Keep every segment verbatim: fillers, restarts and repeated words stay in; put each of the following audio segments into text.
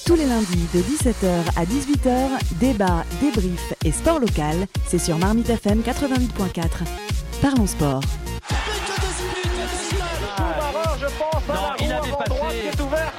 Tous les lundis de dix-sept heures à dix-huit heures, débat, débrief et sport local, c'est sur Marmite F M quatre-vingt-huit point quatre. Parlons sport. Je pense, non, il a dépassé. Qui est ouvert.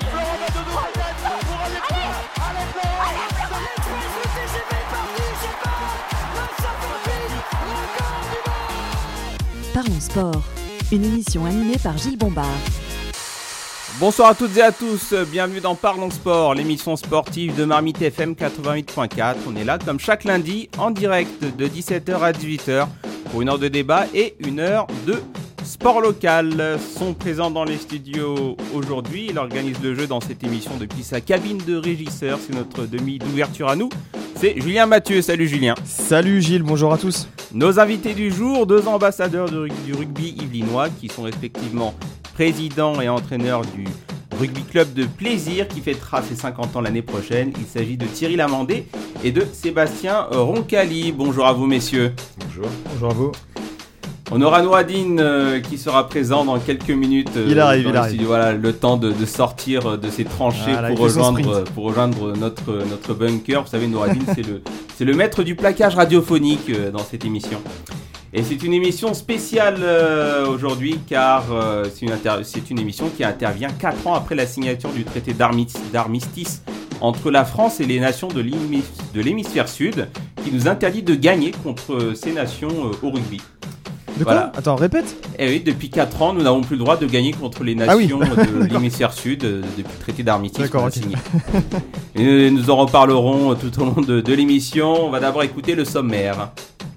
Parlons sport, une émission animée par Gilles Bombard. Bonsoir à toutes et à tous, bienvenue dans Parlons Sport, l'émission sportive de Marmite F M quatre-vingt-huit point quatre. On est là comme chaque lundi en direct de dix-sept heures à dix-huit heures pour une heure de débat et une heure de sport local. Sont présents dans les studios aujourd'hui, il organise le jeu dans cette émission depuis sa cabine de régisseur, c'est notre demi d'ouverture à nous. C'est Julien Mathieu, salut Julien. Salut Gilles, bonjour à tous. Nos invités du jour, deux ambassadeurs du rugby yvelinois qui sont respectivement président et entraîneur du rugby club de plaisir qui fêtera ses cinquante ans l'année prochaine. Il s'agit de Thierry Lamandé et de Sébastien Roncalli. Bonjour à vous messieurs. Bonjour. Bonjour à vous. On aura Nouradine euh, qui sera présent dans quelques minutes. Euh, il arrive, il arrive. Voilà, le temps de, de sortir de ses tranchées ah, pour, rejoindre, pour rejoindre notre, notre bunker. Vous savez, Nouradine, c'est le, c'est le maître du plaquage radiophonique euh, dans cette émission. Et c'est une émission spéciale euh, aujourd'hui car euh, c'est, une inter- c'est une émission qui intervient quatre ans après la signature du traité d'armistice, d'armistice entre la France et les nations de, l'hémis- de l'hémisphère sud qui nous interdit de gagner contre ces nations euh, au rugby. De quoi voilà. Attends, répète. Eh oui, depuis quatre ans, nous n'avons plus le droit de gagner contre les nations ah oui. de l'hémisphère sud euh, depuis le traité d'armistice D'accord, qu'on a okay. signé. Et nous en reparlerons tout au long de, de l'émission. On va d'abord écouter le sommaire.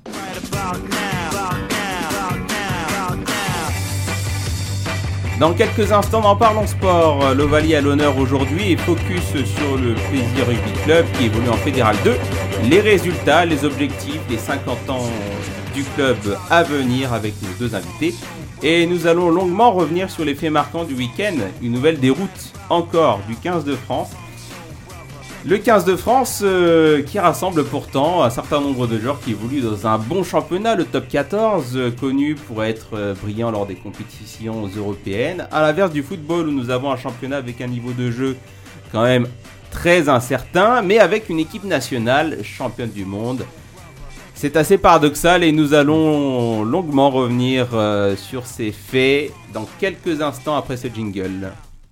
Dans quelques instants, dans Parlons Sport, l'Ovalie à l'honneur aujourd'hui et focus sur le Plaisir Rugby Club qui évolue en Fédéral deux. Les résultats, les objectifs, les cinquante ans du club à venir avec nos deux invités. Et nous allons longuement revenir sur les faits marquants du week-end. Une nouvelle déroute encore du quinze de France. Le quinze de France euh, qui rassemble pourtant un certain nombre de joueurs qui évoluent dans un bon championnat, le top quatorze, euh, connu pour être euh, brillant lors des compétitions européennes. À l'inverse du football où nous avons un championnat avec un niveau de jeu quand même très incertain, mais avec une équipe nationale championne du monde. C'est assez paradoxal et nous allons longuement revenir euh, sur ces faits dans quelques instants après ce jingle.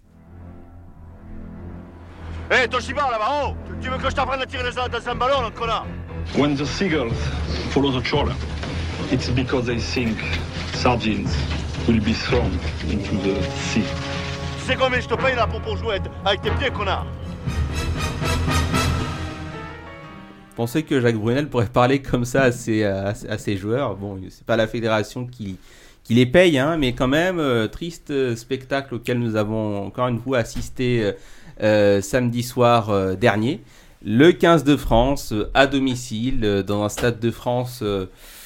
Hé, hey, Toshiba là-bas, oh! Tu veux que je t'apprenne à tirer les ailes dans un ballon, le connard? When the seagulls follow the trawler, it's because they think sardines will be thrown into the sea. Tu sais combien je te paye là pour, pour jouer avec tes pieds, connard? Je pensais que Jacques Brunel pourrait parler comme ça à ses, à, à ses joueurs. Bon, c'est pas la fédération qui, qui les paye, hein, mais quand même, euh, triste euh, spectacle auquel nous avons encore une fois assisté euh, Euh, samedi soir euh, dernier, le quinze de France euh, à domicile euh, dans un stade de France euh,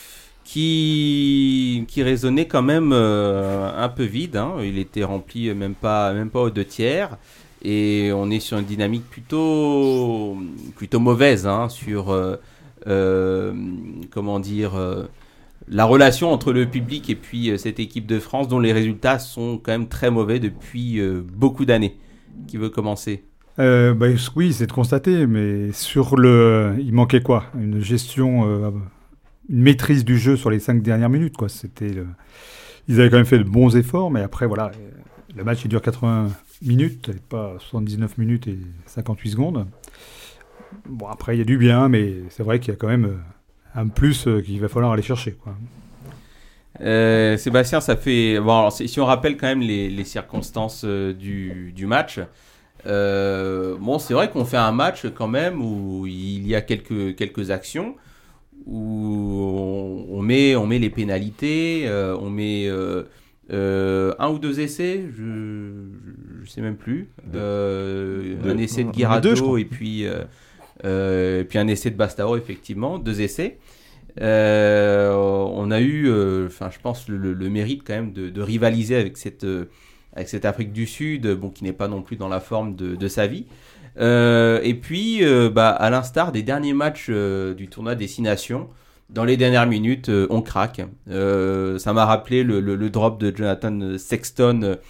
qui qui résonnait quand même euh, un peu vide, hein. Il était rempli euh, même pas même pas aux deux tiers et on est sur une dynamique plutôt plutôt mauvaise hein, sur euh, euh, comment dire euh, la relation entre le public et puis euh, cette équipe de France dont les résultats sont quand même très mauvais depuis euh, beaucoup d'années. Qui veut commencer? euh, bah, Oui, c'est de constater, mais sur le, il manquait quoi? Une gestion, euh, une maîtrise du jeu sur les cinq dernières minutes, quoi. C'était le... Ils avaient quand même fait de bons efforts, mais après, voilà, le match il dure quatre-vingts minutes, et pas soixante-dix-neuf minutes et cinquante-huit secondes. Bon, après, il y a du bien, mais c'est vrai qu'il y a quand même un plus qu'il va falloir aller chercher, quoi. Euh, Sébastien, ça fait. Bon, alors, si on rappelle quand même les, les circonstances euh, du, du match, euh, bon, c'est vrai qu'on fait un match quand même où il y a quelques, quelques actions où on, on, met, on met les pénalités, euh, on met euh, euh, un ou deux essais, je ne sais même plus. Euh, un essai de Guirado et puis, euh, euh, et puis un essai de Bastaro, effectivement, deux essais. Euh, on a eu, enfin, euh, je pense, le, le mérite quand même de, de rivaliser avec cette, euh, avec cette Afrique du Sud, bon, qui n'est pas non plus dans la forme de, de sa vie. Euh, et puis, euh, bah, à l'instar des derniers matchs euh, du tournoi Destination, dans les dernières minutes, euh, on craque. Euh, ça m'a rappelé le, le, le drop de Jonathan Sexton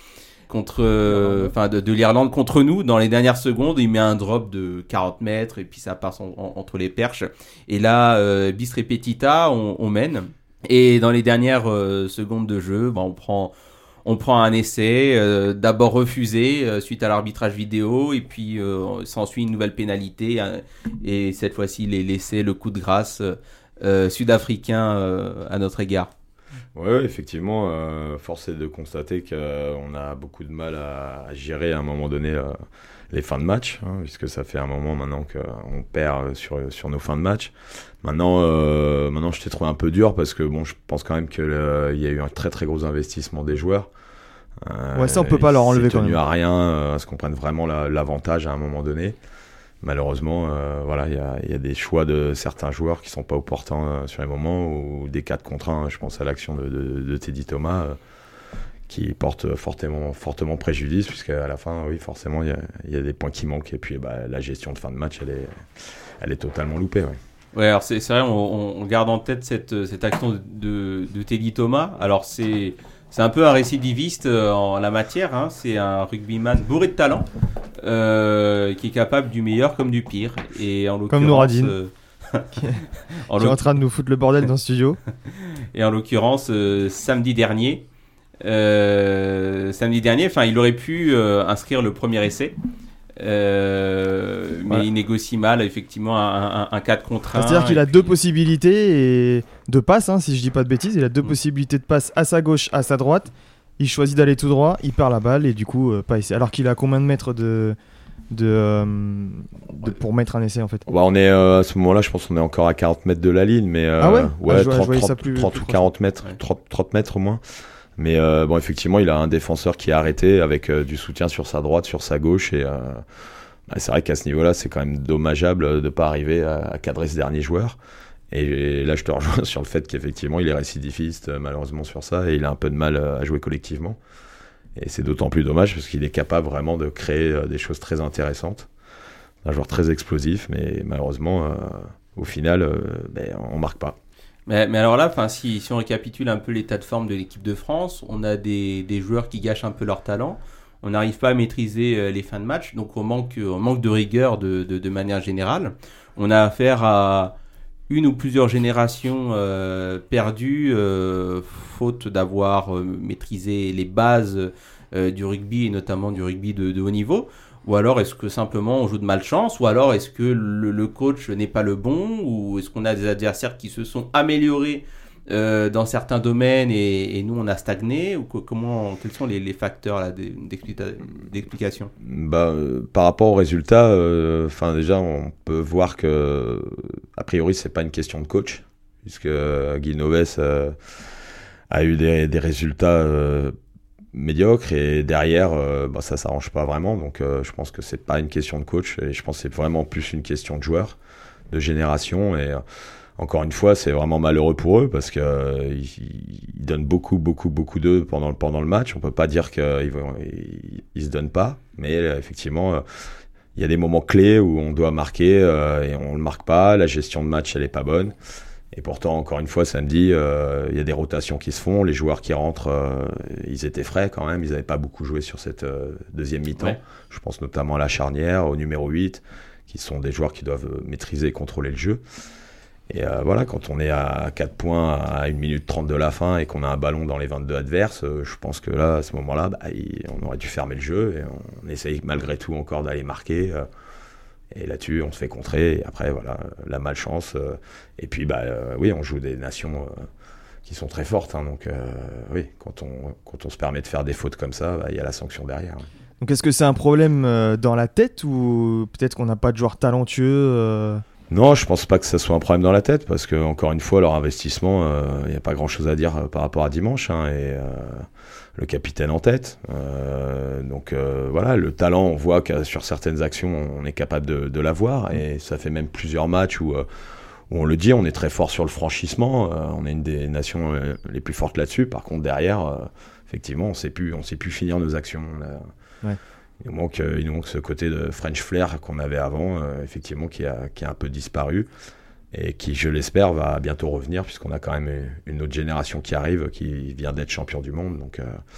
contre, enfin euh, de, de l'Irlande contre nous. Dans les dernières secondes, il met un drop de quarante mètres et puis ça passe en, en, entre les perches. Et là, euh, bis repetita, on, on mène. Et dans les dernières euh, secondes de jeu, bah, on prend on prend un essai, euh, d'abord refusé euh, suite à l'arbitrage vidéo, et puis euh, s'ensuit une nouvelle pénalité, hein, et cette fois-ci les l'essai, le coup de grâce euh, sud-africain euh, à notre égard. Oui, ouais, effectivement, euh, force est de constater qu'on euh, a beaucoup de mal à, à gérer à un moment donné euh, les fins de match, hein, puisque ça fait un moment maintenant qu'on perd sur, sur nos fins de match. Maintenant, euh, maintenant, je t'ai trouvé un peu dur parce que bon, je pense quand même qu'il y a eu un très très gros investissement des joueurs. Euh, ouais, ça on peut pas leur enlever quand même. C'est tenu à rien euh, à ce qu'on prenne vraiment la, l'avantage à un moment donné. Malheureusement, euh, voilà, il y a, y a des choix de certains joueurs qui sont pas opportuns euh, sur les moments, ou des quatre contre un. Je pense à l'action de, de, de Teddy Thomas euh, qui porte fortement, fortement préjudice, puisqu'à la fin, oui, forcément, il y, y a des points qui manquent, et puis bah, la gestion de fin de match, elle est, elle est totalement loupée. Ouais. Ouais, alors c'est, c'est vrai, on, on garde en tête cette, cette action de, de Teddy Thomas. Alors c'est, c'est un peu un récidiviste en la matière, hein. C'est un rugbyman bourré de talent, euh, qui est capable du meilleur comme du pire. Et en comme Nouradine, euh, qui, est, en qui est en train de nous foutre le bordel dans le studio. Et en l'occurrence, euh, samedi dernier, euh, samedi dernier, enfin, il aurait pu euh, inscrire le premier essai. Euh, mais ouais. Il négocie mal effectivement un, un, un quatre contre un. C'est-à-dire qu'il a puis... deux possibilités et de passe, hein, si je dis pas de bêtises. Il a deux mmh. possibilités de passe à sa gauche, à sa droite. Il choisit d'aller tout droit, il perd la balle et du coup euh, pas essai. Alors qu'il a combien de mètres de, de, euh, de pour mettre un essai en fait. Bah on est euh, à ce moment-là, je pense qu'on est encore à quarante mètres de la ligne, mais euh, ah ouais, ouais, ah, je, trente, je trente, plus, trente plus ou quarante mètres, ouais. trente, trente mètres au moins. Mais euh, bon, effectivement, il a un défenseur qui est arrêté avec euh, du soutien sur sa droite, sur sa gauche. Et euh, bah, c'est vrai qu'à ce niveau-là, c'est quand même dommageable de ne pas arriver à, à cadrer ce dernier joueur. Et, et là, je te rejoins sur le fait qu'effectivement, il est récidiviste, malheureusement, sur ça. Et il a un peu de mal à jouer collectivement. Et c'est d'autant plus dommage parce qu'il est capable vraiment de créer euh, des choses très intéressantes. Un joueur très explosif, mais malheureusement, euh, au final, euh, ben, on ne marque pas. Mais, mais alors là, si, si on récapitule un peu l'état de forme de l'équipe de France, on a des, des joueurs qui gâchent un peu leur talent. On n'arrive pas à maîtriser euh, les fins de match, donc on manque, on manque de rigueur de, de, de manière générale. On a affaire à une ou plusieurs générations euh, perdues, euh, faute d'avoir euh, maîtrisé les bases euh, du rugby, et notamment du rugby de, de haut niveau. Ou alors est-ce que simplement on joue de malchance, ou alors est-ce que le, le coach n'est pas le bon, ou est-ce qu'on a des adversaires qui se sont améliorés euh, dans certains domaines et, et nous on a stagné, ou comment, quels sont les, les facteurs là, d'explica- d'explication? Bah, euh, par rapport aux résultats, euh, déjà on peut voir que a priori c'est pas une question de coach, puisque euh, Guy Novès euh, a eu des, des résultats euh, médiocre, et derrière euh, bah, ça s'arrange pas vraiment, donc euh, je pense que c'est pas une question de coach, et je pense que c'est vraiment plus une question de joueurs, de génération. Et euh, encore une fois, c'est vraiment malheureux pour eux parce que euh, ils, ils donnent beaucoup beaucoup beaucoup d'eux pendant le pendant le match. On peut pas dire qu'ils ils, ils se donnent pas, mais euh, effectivement euh, il y a des moments clés où on doit marquer euh, et on le marque pas. La gestion de match, elle est pas bonne. Et pourtant, encore une fois, samedi, euh, il y a des rotations qui se font. Les joueurs qui rentrent, euh, ils étaient frais quand même. Ils n'avaient pas beaucoup joué sur cette euh, deuxième mi-temps. Ouais. Je pense notamment à la charnière, au numéro huit, qui sont des joueurs qui doivent maîtriser et contrôler le jeu. Et euh, voilà, quand on est à quatre points à une minute trente de la fin et qu'on a un ballon dans les vingt-deux adverses, euh, je pense que là, à ce moment-là, bah, il, on aurait dû fermer le jeu. Et on, on essaye malgré tout encore d'aller marquer. Euh, Et là-dessus, on se fait contrer. Et après, voilà, la malchance. Euh, et puis, bah, euh, oui, on joue des nations euh, qui sont très fortes. Hein, donc, euh, oui, quand on, quand on se permet de faire des fautes comme ça, il bah, y a la sanction derrière. Ouais. Donc, est-ce que c'est un problème euh, dans la tête, ou peut-être qu'on n'a pas de joueurs talentueux euh... Non, je pense pas que ça soit un problème dans la tête, parce que encore une fois, leur investissement, il euh, n'y a pas grand-chose à dire euh, par rapport à dimanche. Hein, et euh, le capitaine en tête. Euh, donc euh, voilà, le talent, on voit que sur certaines actions, on est capable de, de l'avoir, et ça fait même plusieurs matchs où, euh, où on le dit, on est très fort sur le franchissement. Euh, on est une des nations euh, les plus fortes là-dessus. Par contre, derrière, euh, effectivement, on sait plus, on sait plus finir nos actions. On a, ouais. Il nous manque, il nous manque ce côté de French flair qu'on avait avant, euh, effectivement, qui a, qui a un peu disparu, et qui, je l'espère, va bientôt revenir, puisqu'on a quand même une autre génération qui arrive, qui vient d'être champion du monde. Donc, euh,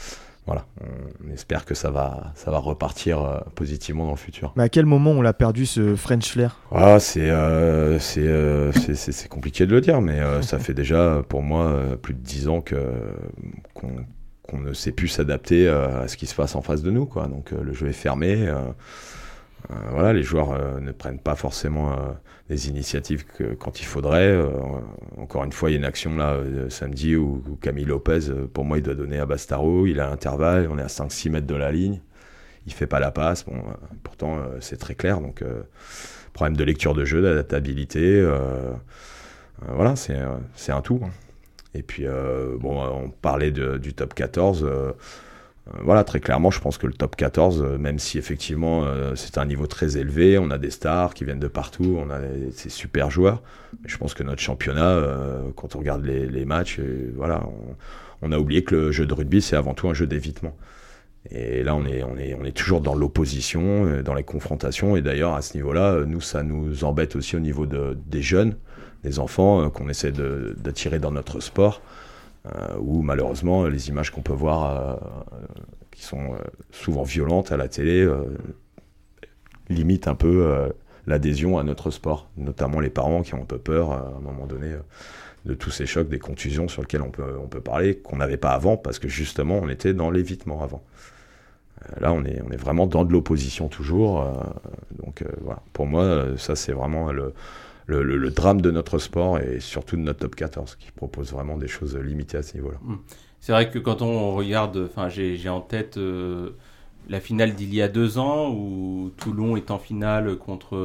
voilà, on, on espère que ça va, ça va repartir euh, positivement dans le futur. Mais à quel moment on l'a perdu ce French flair ? Ah, c'est, euh, c'est, euh, c'est, c'est, c'est compliqué de le dire, mais euh, ça fait déjà pour moi euh, plus de dix ans que, qu'on, qu'on ne sait plus s'adapter euh, à ce qui se passe en face de nous, quoi. Donc euh, le jeu est fermé, euh, euh, voilà, les joueurs euh, ne prennent pas forcément euh, des initiatives que, quand il faudrait. Euh, encore une fois, il y a une action là euh, samedi où, où Camille Lopez, euh, pour moi, il doit donner à Bastaro, il a l'intervalle, on est à cinq six mètres de la ligne, il fait pas la passe, bon, euh, pourtant euh, c'est très clair, donc euh, problème de lecture de jeu, d'adaptabilité, euh, euh, voilà, c'est, euh, c'est un tout. Et puis, euh, bon, on parlait de, du top quatorze, euh, euh, voilà, très clairement, je pense que le top quatorze, euh, même si effectivement euh, c'est un niveau très élevé, on a des stars qui viennent de partout, on a des, ces super joueurs, mais je pense que notre championnat, euh, quand on regarde les, les matchs, euh, voilà, on, on a oublié que le jeu de rugby, c'est avant tout un jeu d'évitement. Et là, on est, on est, on est toujours dans l'opposition, euh, dans les confrontations, et d'ailleurs, à ce niveau-là, euh, nous, ça nous embête aussi au niveau de, des jeunes, des enfants, euh, qu'on essaie de, d'attirer dans notre sport. Euh, où malheureusement les images qu'on peut voir euh, qui sont euh, souvent violentes à la télé euh, limitent un peu euh, l'adhésion à notre sport, notamment les parents qui ont un peu peur euh, à un moment donné euh, de tous ces chocs, des contusions sur lesquelles on peut, on peut parler, qu'on n'avait pas avant parce que justement on était dans l'évitement avant. Euh, là on est, on est vraiment dans de l'opposition toujours, euh, donc euh, voilà. Pour moi ça c'est vraiment le Le, le, le drame de notre sport et surtout de notre top quatorze qui propose vraiment des choses limitées à ce niveau-là. C'est vrai que quand on regarde, enfin j'ai, j'ai en tête euh, la finale d'il y a deux ans où Toulon est en finale contre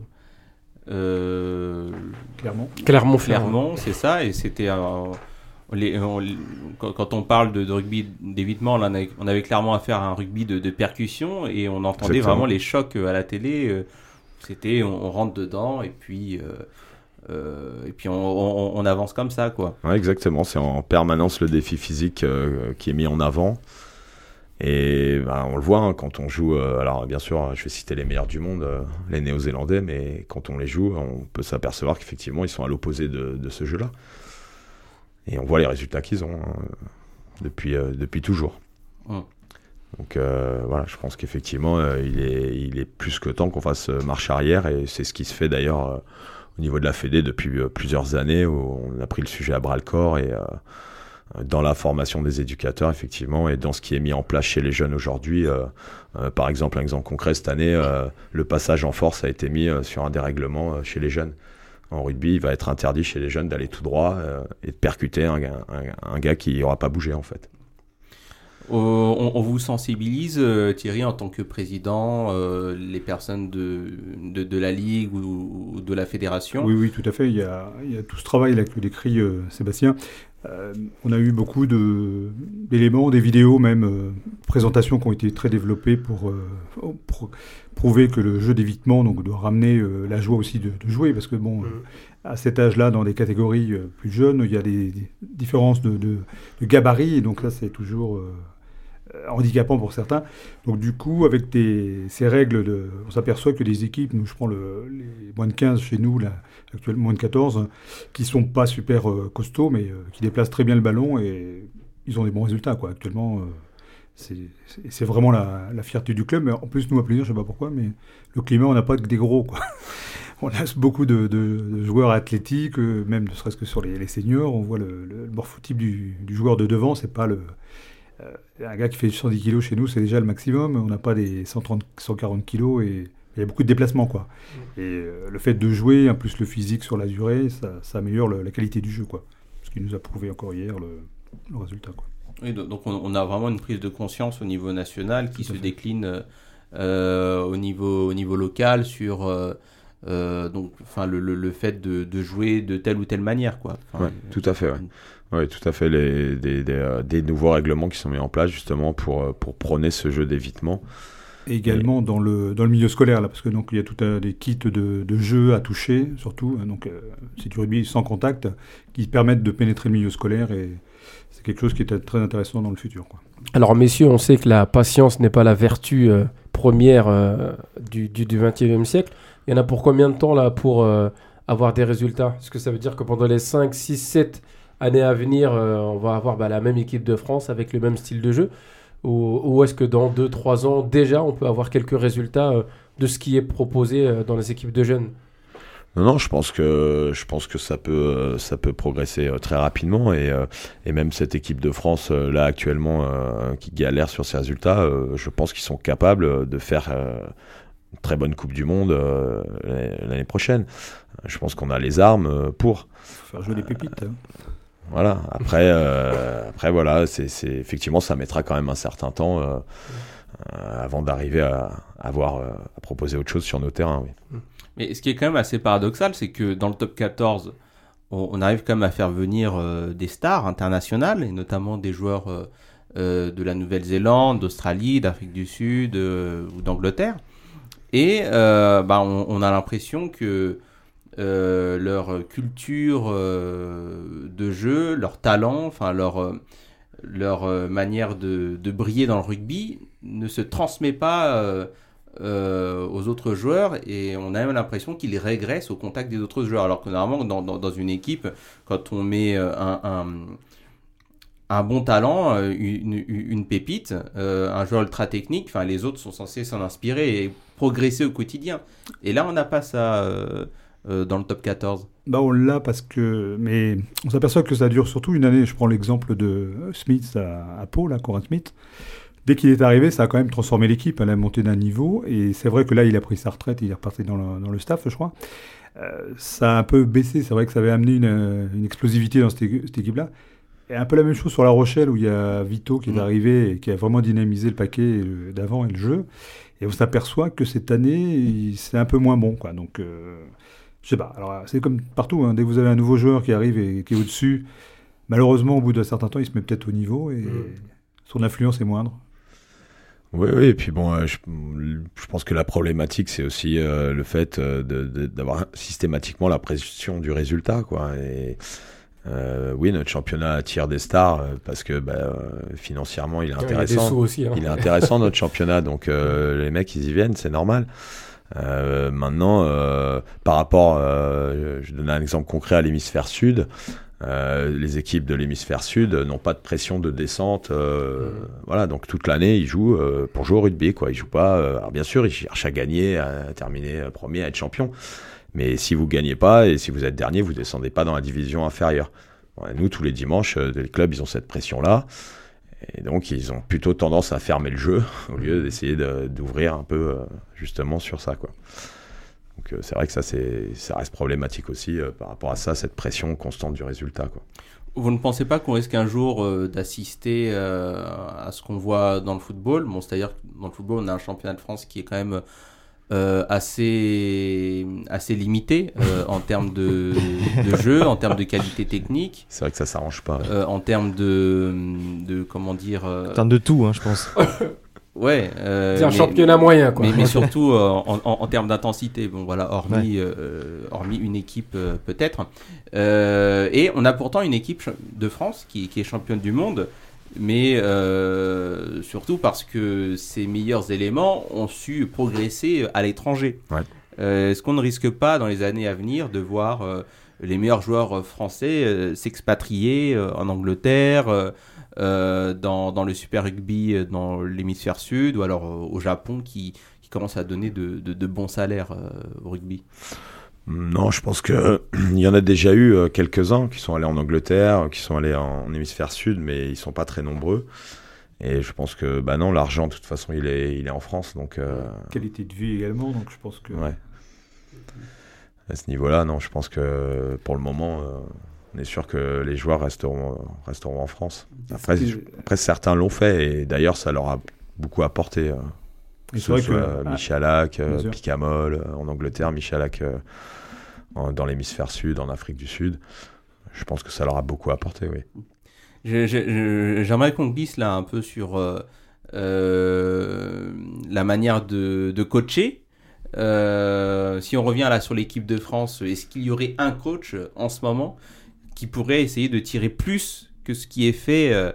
euh, Clermont. Clermont, Clermont, c'est ça, et c'était un, les, on, quand on parle de, de rugby d'évitement, on avait, on avait clairement affaire à un rugby de, de percussion et on entendait Exactement. Vraiment les chocs à la télé. Euh, C'était, on, on rentre dedans et puis, euh, euh, et puis on, on, on avance comme ça, quoi. Ouais, exactement, c'est en permanence le défi physique euh, qui est mis en avant. Et bah, on le voit hein, quand on joue. Euh, alors bien sûr, je vais citer les meilleurs du monde, euh, les Néo-Zélandais, mais quand on les joue, on peut s'apercevoir qu'effectivement, ils sont à l'opposé de, de ce jeu-là. Et on voit les résultats qu'ils ont hein, depuis, euh, depuis toujours. Hum. Donc euh, voilà, je pense qu'effectivement, euh, il, est, il est plus que temps qu'on fasse marche arrière et c'est ce qui se fait d'ailleurs euh, au niveau de la Fédé depuis euh, plusieurs années où on a pris le sujet à bras-le-corps et euh, dans la formation des éducateurs effectivement et dans ce qui est mis en place chez les jeunes aujourd'hui. Euh, euh, par exemple, un exemple concret, cette année, euh, le passage en force a été mis euh, sur un des règlements euh, chez les jeunes. En rugby, il va être interdit chez les jeunes d'aller tout droit euh, et de percuter un, un, un gars qui n'aura pas bougé en fait. Euh, on, on vous sensibilise, euh, Thierry, en tant que président, euh, les personnes de, de, de la Ligue ou, ou de la Fédération ? Oui, oui, tout à fait. Il y a, il y a tout ce travail là que décrit euh, Sébastien. Euh, on a eu beaucoup de, d'éléments, des vidéos même, euh, présentations qui ont été très développées pour, euh, pour prouver que le jeu d'évitement donc, doit ramener euh, la joie aussi de, de jouer. Parce que bon, mmh. euh, à cet âge-là, dans des catégories euh, plus jeunes, il y a des, des différences de, de, de gabarit. Et donc là, c'est toujours... Euh, handicapant pour certains. Donc du coup, avec des, ces règles, de, on s'aperçoit que les équipes, nous, je prends le, les moins de quinze chez nous, là, actuellement moins de quatorze, qui sont pas super euh, costauds, mais euh, qui déplacent très bien le ballon et ils ont des bons résultats, quoi. Actuellement, euh, c'est, c'est, c'est vraiment la, la fierté du club. Mais en plus, nous, à Plaisir, je sais pas pourquoi, mais le climat, on n'a pas que des gros, quoi. On a beaucoup de, de, de joueurs athlétiques, euh, même ne serait-ce que sur les, les seniors. On voit le, le, le morphotype du, du joueur de devant, c'est pas le... Euh, un gars qui fait cent dix kilos chez nous, c'est déjà le maximum. On n'a pas des cent trente, cent quarante kilos et il y a beaucoup de déplacements, quoi. Mmh. Et euh, le fait de jouer, en plus le physique sur la durée, ça, ça améliore le, la qualité du jeu, quoi. Ce qui nous a prouvé encore hier le, le résultat, quoi. Oui, donc on, on a vraiment une prise de conscience au niveau national qui se décline euh, au, niveau, au niveau local sur euh, euh, donc, enfin, le, le, le fait de, de jouer de telle ou telle manière, quoi. Enfin, ouais, tout à fait, ouais. Oui, tout à fait. Les, des, des, euh, des nouveaux règlements qui sont mis en place justement pour, pour prôner ce jeu d'évitement. Et également et... dans, le, dans le milieu scolaire, là, parce que donc il y a tout un, des kits de, de jeux à toucher, surtout. Donc euh, c'est du rugby sans contact qui permettent de pénétrer le milieu scolaire et c'est quelque chose qui est très intéressant dans le futur, quoi. Alors messieurs, on sait que la patience n'est pas la vertu euh, première euh, du, du, du vingtième siècle. Il y en a pour combien de temps là pour euh, avoir des résultats ? Est-ce que ça veut dire que pendant les cinq, six, sept années à venir, euh, on va avoir bah, la même équipe de France avec le même style de jeu, ou, ou est-ce que dans deux trois ans, déjà, on peut avoir quelques résultats euh, de ce qui est proposé euh, dans les équipes de jeunes? Non, non, je pense que je pense que ça peut ça peut progresser euh, très rapidement et euh, et même cette équipe de France euh, là actuellement euh, qui galère sur ses résultats, euh, je pense qu'ils sont capables de faire euh, une très bonne Coupe du Monde euh, l'année prochaine. Je pense qu'on a les armes euh, pour faire jouer les pépites. Hein. Voilà. Après euh, après voilà, c'est c'est effectivement ça mettra quand même un certain temps euh, euh, avant d'arriver à avoir euh, à proposer autre chose sur nos terrains. Oui. Mais ce qui est quand même assez paradoxal, c'est que dans le top quatorze, on, on arrive quand même à faire venir euh, des stars internationales, et notamment des joueurs euh, euh, de la Nouvelle-Zélande, d'Australie, d'Afrique du Sud euh, ou d'Angleterre. Et euh, bah, on, on a l'impression que euh, leur culture euh, de jeu, leur talent, enfin leur, euh, leur euh, manière de, de briller dans le rugby ne se transmet pas euh, Euh, aux autres joueurs, et on a même l'impression qu'ils régressent au contact des autres joueurs, alors que normalement dans, dans, dans une équipe, quand on met un, un, un bon talent, une, une pépite, euh, un joueur ultra technique, enfin les autres sont censés s'en inspirer et progresser au quotidien, et là on n'a pas ça euh, euh, dans le top quatorze. Bah on l'a parce que, mais on s'aperçoit que ça dure surtout une année. Je prends l'exemple de Smith à, à Pau, là, Corin Smith. Dès qu'il est arrivé, ça a quand même transformé l'équipe, elle a monté d'un niveau, et c'est vrai que là, il a pris sa retraite, il est reparti dans le, dans le staff, je crois. Euh, ça a un peu baissé, c'est vrai que ça avait amené une, une explosivité dans cette, cette équipe-là. Et un peu la même chose sur La Rochelle, où il y a Vito qui est mmh. arrivé et qui a vraiment dynamisé le paquet d'avant et le jeu. Et on s'aperçoit que cette année, c'est un peu moins bon, quoi. Donc, euh, je sais pas. Alors, c'est comme partout, hein. Dès que vous avez un nouveau joueur qui arrive et qui est au-dessus, malheureusement, au bout d'un certain temps, il se met peut-être au niveau et mmh. son influence est moindre. Oui, oui, et puis bon, euh, je, je pense que la problématique, c'est aussi euh, le fait euh, de, de, d'avoir systématiquement la pression du résultat, quoi. Et euh, oui, notre championnat attire des stars euh, parce que bah, euh, financièrement, il est intéressant. Il y a des sous aussi, hein. Il est intéressant notre championnat, donc euh, les mecs, ils y viennent, c'est normal. Euh, maintenant, euh, par rapport, euh, je donne un exemple concret à l'hémisphère sud. Euh, les équipes de l'hémisphère sud n'ont pas de pression de descente, euh, mmh. voilà, donc toute l'année ils jouent euh, pour jouer au rugby, quoi. Ils jouent pas. Euh, alors bien sûr, ils cherchent à gagner, à terminer premier, à être champion. Mais si vous gagnez pas et si vous êtes dernier, vous descendez pas dans la division inférieure. Ouais, nous, tous les dimanches, euh, les clubs, ils ont cette pression-là, et donc ils ont plutôt tendance à fermer le jeu au lieu d'essayer de, d'ouvrir un peu euh, justement sur ça, quoi. Donc euh, c'est vrai que ça, c'est, ça reste problématique aussi euh, par rapport à ça, cette pression constante du résultat, quoi. Vous ne pensez pas qu'on risque un jour euh, d'assister euh, à ce qu'on voit dans le football ? Bon, c'est-à-dire que dans le football, on a un championnat de France qui est quand même euh, assez, assez limité euh, en termes de, de jeu, en termes de qualité technique. C'est vrai que ça ne s'arrange pas. Euh, en termes de, de, comment dire... Euh... En termes de tout, hein, je pense. Ouais, euh, c'est un mais, championnat moyen, quoi. Mais, mais surtout euh, en, en, en termes d'intensité. Bon, voilà, hormis, ouais. euh, hormis une équipe euh, peut-être. Euh, et on a pourtant une équipe de France qui, qui est championne du monde, mais euh, surtout parce que ses meilleurs éléments ont su progresser à l'étranger. Ouais. Euh, est-ce qu'on ne risque pas dans les années à venir de voir euh, les meilleurs joueurs français euh, s'expatrier euh, en Angleterre, euh, Euh, dans, dans le Super Rugby euh, dans l'hémisphère sud, ou alors euh, au Japon qui, qui commence à donner de, de, de bons salaires euh, au rugby? Non, je pense qu'il y en a déjà eu euh, quelques-uns qui sont allés en Angleterre, qui sont allés en, en hémisphère sud, mais ils ne sont pas très nombreux. Et je pense que bah non, l'argent, de toute façon, il est, il est en France. Donc, euh... qualité de vie également, donc je pense que... Ouais. À ce niveau-là, non, je pense que pour le moment... Euh... on est sûr que les joueurs resteront, resteront en France. Après, après, certains l'ont fait, et d'ailleurs, ça leur a beaucoup apporté. Que ce soit que... Michalak, ah, Picamol, euh, en Angleterre, Michalak euh, en, dans l'hémisphère sud, en Afrique du Sud. Je pense que ça leur a beaucoup apporté, oui. Je, je, je, j'aimerais qu'on glisse là un peu sur euh, euh, la manière de, de coacher. Euh, si on revient là sur l'équipe de France, est-ce qu'il y aurait un coach en ce moment qui pourrait essayer de tirer plus que ce qui est fait euh,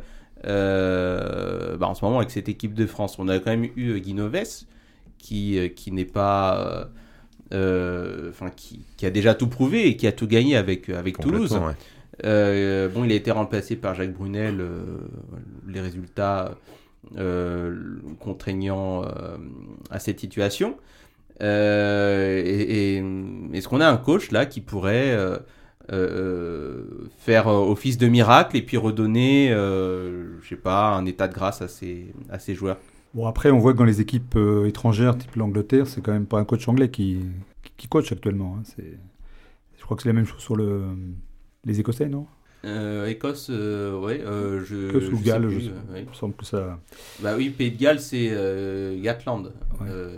euh, bah en ce moment avec cette équipe de France? On a quand même eu Guy Novès qui, euh, qui n'est pas... Euh, enfin, qui, qui a déjà tout prouvé et qui a tout gagné avec, avec Toulouse. Ouais. Euh, bon, il a été remplacé par Jacques Brunel. Euh, les résultats euh, contraignant euh, à cette situation. Euh, et, et, est-ce qu'on a un coach là qui pourrait euh, euh, faire office de miracle et puis redonner, euh, je sais pas, un état de grâce à ses, à ses joueurs? Bon, après, on voit que dans les équipes euh, étrangères, type l'Angleterre, c'est quand même pas un coach anglais qui, qui coach actuellement. Hein. C'est, je crois que c'est la même chose sur le, les Écossais, non? Euh, Écosse, euh, ouais, euh, je. Écosse ou je Galles, sais plus, je sais, euh, ouais. il me semble que ça. Bah oui, Pays de Galles, c'est euh, Gatland, Ouais. euh,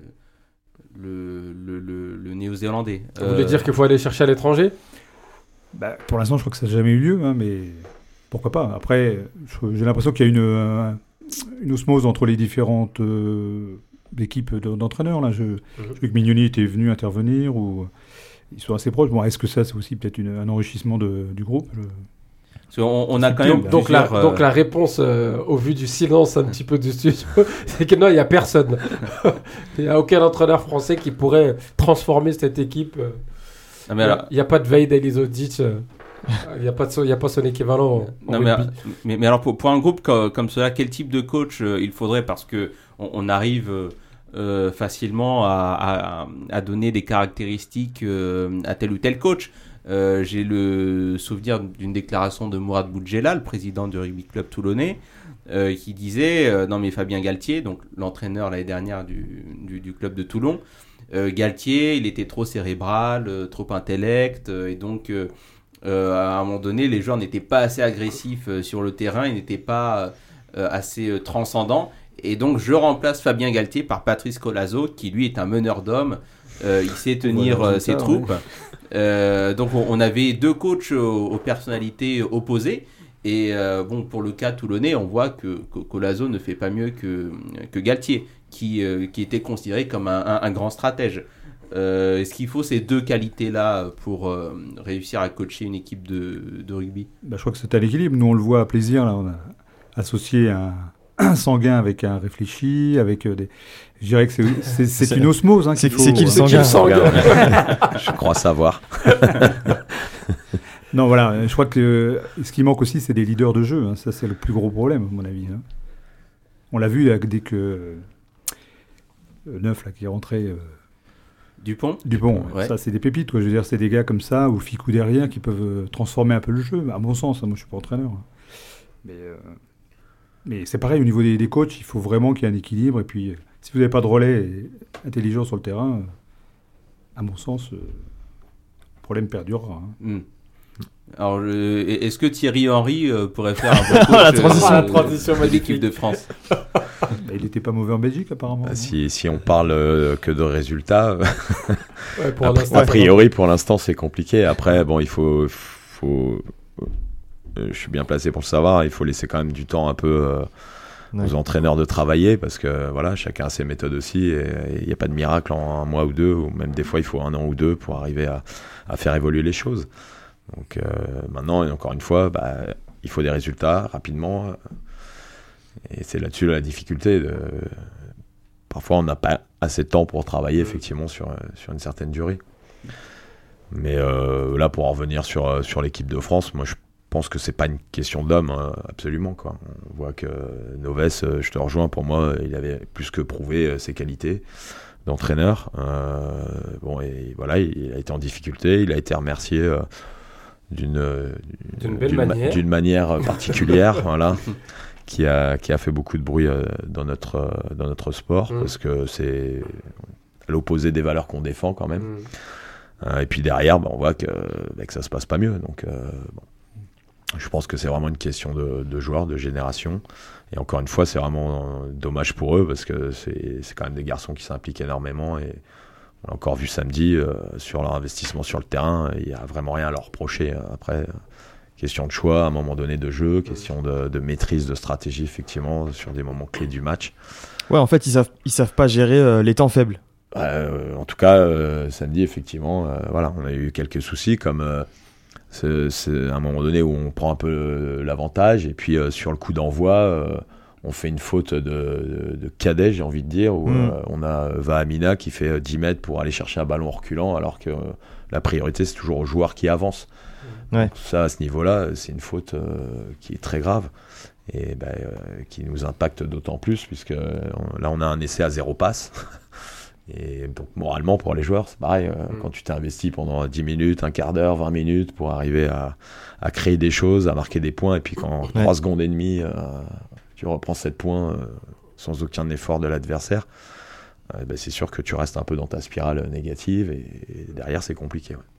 le, le, le, le néo-zélandais. Vous voulez dire qu'il faut aller chercher à l'étranger? Bah, pour l'instant, je crois que ça n'a jamais eu lieu, hein, mais pourquoi pas. Après, je- j'ai l'impression qu'il y a une, euh, une osmose entre les différentes euh, équipes de- d'entraîneurs. Là. Je, je sais que Mignoni était venu intervenir, ou ils sont assez proches. Bon, est-ce que ça, c'est aussi peut-être une- un enrichissement de- du groupe? Je- Parce qu'on on a quand même Donc, donc, la, plusieurs, euh, donc la réponse, euh, au vu du silence un petit peu du studio, c'est que non, il n'y a personne. Il n'y a aucun entraîneur français qui pourrait transformer cette équipe. euh. non, mais Il alors- n'y a pas de Veid Elizodzic, euh, il n'y a, pas de son- il y a pas son équivalent en, en Non, mais, rugby. mais, mais alors pour, pour un groupe co- comme cela, quel type de coach euh, il faudrait? Parce que on, on arrive euh, euh, facilement à, à, à donner des caractéristiques euh, à tel ou tel coach. Euh, j'ai le souvenir d'une déclaration de Mourad Boudjela, le président du rugby club toulonnais, euh, qui disait euh, non mais Fabien Galtier, donc l'entraîneur l'année dernière du, du, du club de Toulon, euh, Galtier, il était trop cérébral, euh, trop intellect, euh, et donc euh, euh, à un moment donné, les joueurs n'étaient pas assez agressifs euh, sur le terrain, ils n'étaient pas euh, assez euh, transcendants, et donc je remplace Fabien Galtier par Patrice Colazo, qui lui est un meneur d'hommes, euh, il sait tenir Voilà, euh, c'est ses ça, troupes. ouais. Euh, donc on, on avait deux coachs aux, aux personnalités opposées, et euh, bon, pour le cas toulonnais, on voit que, que Colazo ne fait pas mieux que, que Galtier, qui, euh, qui était considéré comme un, un, un grand stratège. Euh, est-ce qu'il faut ces deux qualités-là pour euh, réussir à coacher une équipe de, de rugby? Bah, je crois que c'est à l'équilibre. Nous, on le voit à plaisir. Là, on a associé un, un sanguin avec un réfléchi, avec euh, des. Je dirais que c'est, c'est, c'est C'est- une osmose. Hein, c'est- qu'il faut, c'est qui le euh, sanguin sanguin Je crois savoir. Non, voilà. Je crois que ce qui manque aussi, c'est des leaders de jeu. Hein. Ça, c'est le plus gros problème, à mon avis. Hein. On l'a vu là, dès que euh, Neuf là qui est rentré. Euh, Dupont Dupont, Ouais. ça c'est des pépites, quoi. Je veux dire, c'est des gars comme ça, ou Ficou derrière, qui peuvent euh, transformer un peu le jeu, à mon sens, hein. Moi je suis pas entraîneur. hein. Mais, euh, mais c'est pareil, au niveau des, des coachs, il faut vraiment qu'il y ait un équilibre, et puis euh, si vous n'avez pas de relais intelligent sur le terrain, euh, à mon sens, euh, le problème perdurera. hein. Hmm. Alors, je- est-ce que Thierry Henry euh, pourrait faire un bon coach La transition. euh, La transition de magnifique. l'équipe de France? Bah, il n'était pas mauvais en Belgique, apparemment. Bah, non si, si on parle euh, que de résultats, Ouais, pour a, l'instant, a ça priori pour l'instant c'est compliqué. Après, bon, il faut, faut euh, je suis bien placé pour le savoir. Il faut laisser quand même du temps un peu euh, Ouais. aux entraîneurs de travailler, parce que voilà, chacun a ses méthodes aussi, et il n'y a pas de miracle en un mois ou deux, ou même des fois il faut un an ou deux pour arriver à, à faire évoluer les choses. Donc euh, maintenant, et encore une fois, bah, il faut des résultats rapidement, et c'est là-dessus la difficulté. De... Parfois, on n'a pas assez de temps pour travailler effectivement sur, sur une certaine durée. Mais euh, là, pour en revenir sur, sur l'équipe de France, moi je pense que c'est pas une question d'homme, hein, absolument, quoi. On voit que Noves, euh, je te rejoins, pour moi, il avait plus que prouvé euh, ses qualités d'entraîneur. Euh, bon, et voilà, il a été en difficulté, il a été remercié euh, d'une, euh, D'une belle ma- manière. d'une manière particulière, voilà, qui a, qui a fait beaucoup de bruit euh, dans, notre, euh, dans notre sport, Mm. parce que c'est à l'opposé des valeurs qu'on défend quand même. Mm. Euh, et puis derrière, bah, on voit que, bah, que ça se passe pas mieux. Donc, euh, bon. Je pense que c'est vraiment une question de, de joueurs, de génération. Et encore une fois, c'est vraiment euh, dommage pour eux, parce que c'est, c'est quand même des garçons qui s'impliquent énormément. Et on l'a encore vu samedi, euh, sur leur investissement sur le terrain, il n'y a vraiment rien à leur reprocher. Après, euh, question de choix à un moment donné de jeu, question de, de maîtrise, de stratégie, effectivement, sur des moments clés du match. Ouais, en fait, ils savent, ils savent pas gérer euh, les temps faibles. Euh, en tout cas, euh, samedi, effectivement, euh, voilà, on a eu quelques soucis, comme euh, c'est, c'est à un moment donné où on prend un peu euh, l'avantage, et puis euh, sur le coup d'envoi, euh, on fait une faute de, de, de cadet, j'ai envie de dire, où Mm. euh, on a Vahamina qui fait euh, dix mètres pour aller chercher un ballon en reculant, alors que euh, la priorité, c'est toujours au joueur qui avance. Ouais. Donc ça, à ce niveau-là, c'est une faute euh, qui est très grave. et bah, euh, qui nous impacte d'autant plus, puisque euh, là on a un essai à zéro passe. Et donc moralement pour les joueurs, c'est pareil, euh, mmh. quand tu t'es investi pendant dix minutes, un quart d'heure, vingt minutes pour arriver à, à créer des choses, à marquer des points, et puis quand ouais. trois secondes et demie, euh, tu reprends sept points euh, sans aucun effort de l'adversaire, euh, bah, c'est sûr que tu restes un peu dans ta spirale négative, et, et derrière c'est compliqué. Ouais.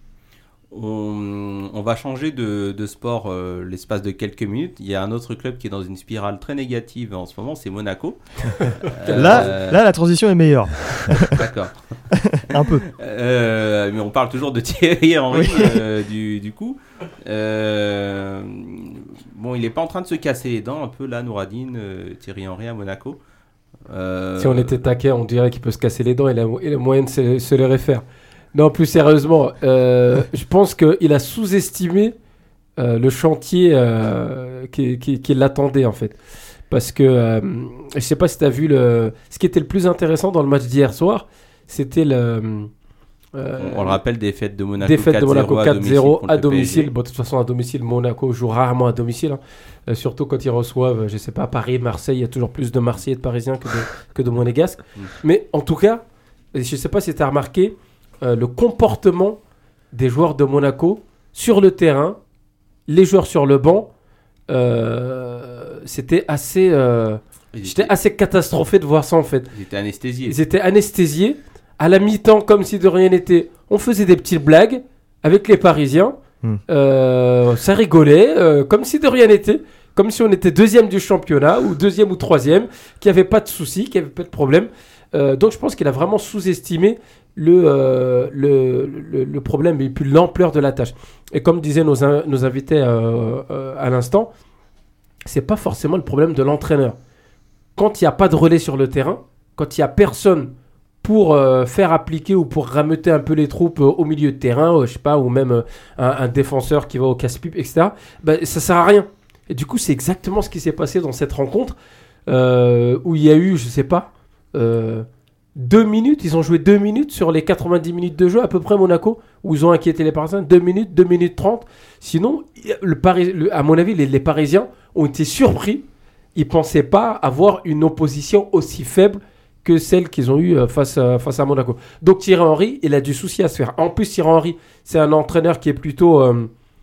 On, on va changer de, de sport euh, l'espace de quelques minutes. Il y a un autre club qui est dans une spirale très négative en ce moment, c'est Monaco. euh, là, là, la transition est meilleure. D'accord. Un peu. Euh, mais on parle toujours de Thierry Henry, oui. euh, du, du coup. Euh, bon, il n'est pas en train de se casser les dents un peu là, Nouradine, euh, Thierry Henry à Monaco. Euh, si on était taquet, on dirait qu'il peut se casser les dents et la, et la moyenne se, se les réfère. Non, plus sérieusement, euh, je pense qu'il a sous-estimé euh, le chantier euh, qui, qui, qui l'attendait en fait. Parce que, euh, je ne sais pas si tu as vu, le... ce qui était le plus intéressant dans le match d'hier soir, c'était le... Euh, on le rappelle, défaite de Monaco défaite de Monaco quatre zéro à domicile. À domicile. Bon, de toute façon, à domicile, Monaco joue rarement à domicile. Hein. Euh, surtout quand ils reçoivent, je ne sais pas, Paris, Marseille. Il y a toujours plus de Marseillais et de Parisiens que de, que de Monégasques. Mm. Mais en tout cas, je ne sais pas si tu as remarqué, Euh, le comportement des joueurs de Monaco sur le terrain, les joueurs sur le banc, euh, c'était assez, euh, j'étais assez catastrophé de voir ça en fait. Ils étaient anesthésiés. Ils étaient anesthésiés. À la mi-temps, comme si de rien n'était, on faisait des petites blagues avec les Parisiens. Hmm. Euh, ça rigolait, euh, comme si de rien n'était. Comme si on était deuxième du championnat ou deuxième ou troisième, qu'il n'y avait pas de soucis, qu'il n'y avait pas de problème. Euh, donc je pense qu'il a vraiment sous-estimé le, euh, le, le, le problème et puis l'ampleur de la tâche. Et comme disaient nos, in- nos invités euh, euh, à l'instant, c'est pas forcément le problème de l'entraîneur. Quand il n'y a pas de relais sur le terrain, quand il n'y a personne pour euh, faire appliquer ou pour rameuter un peu les troupes euh, au milieu de terrain, euh, je sais pas, ou même euh, un, un défenseur qui va au casse-pipe, et cetera, ben, ça sert à rien. Et du coup, c'est exactement ce qui s'est passé dans cette rencontre euh, où il y a eu, je sais pas, euh, deux minutes, ils ont joué deux minutes sur les quatre-vingt-dix minutes de jeu à peu près Monaco, où ils ont inquiété les Parisiens, deux minutes, deux minutes trente. Sinon, le Paris, le, à mon avis, les, les Parisiens ont été surpris. Ils ne pensaient pas avoir une opposition aussi faible que celle qu'ils ont eue face à, face à Monaco. Donc Thierry Henry, il a du souci à se faire. En plus, Thierry Henry, c'est un entraîneur qui est plutôt euh,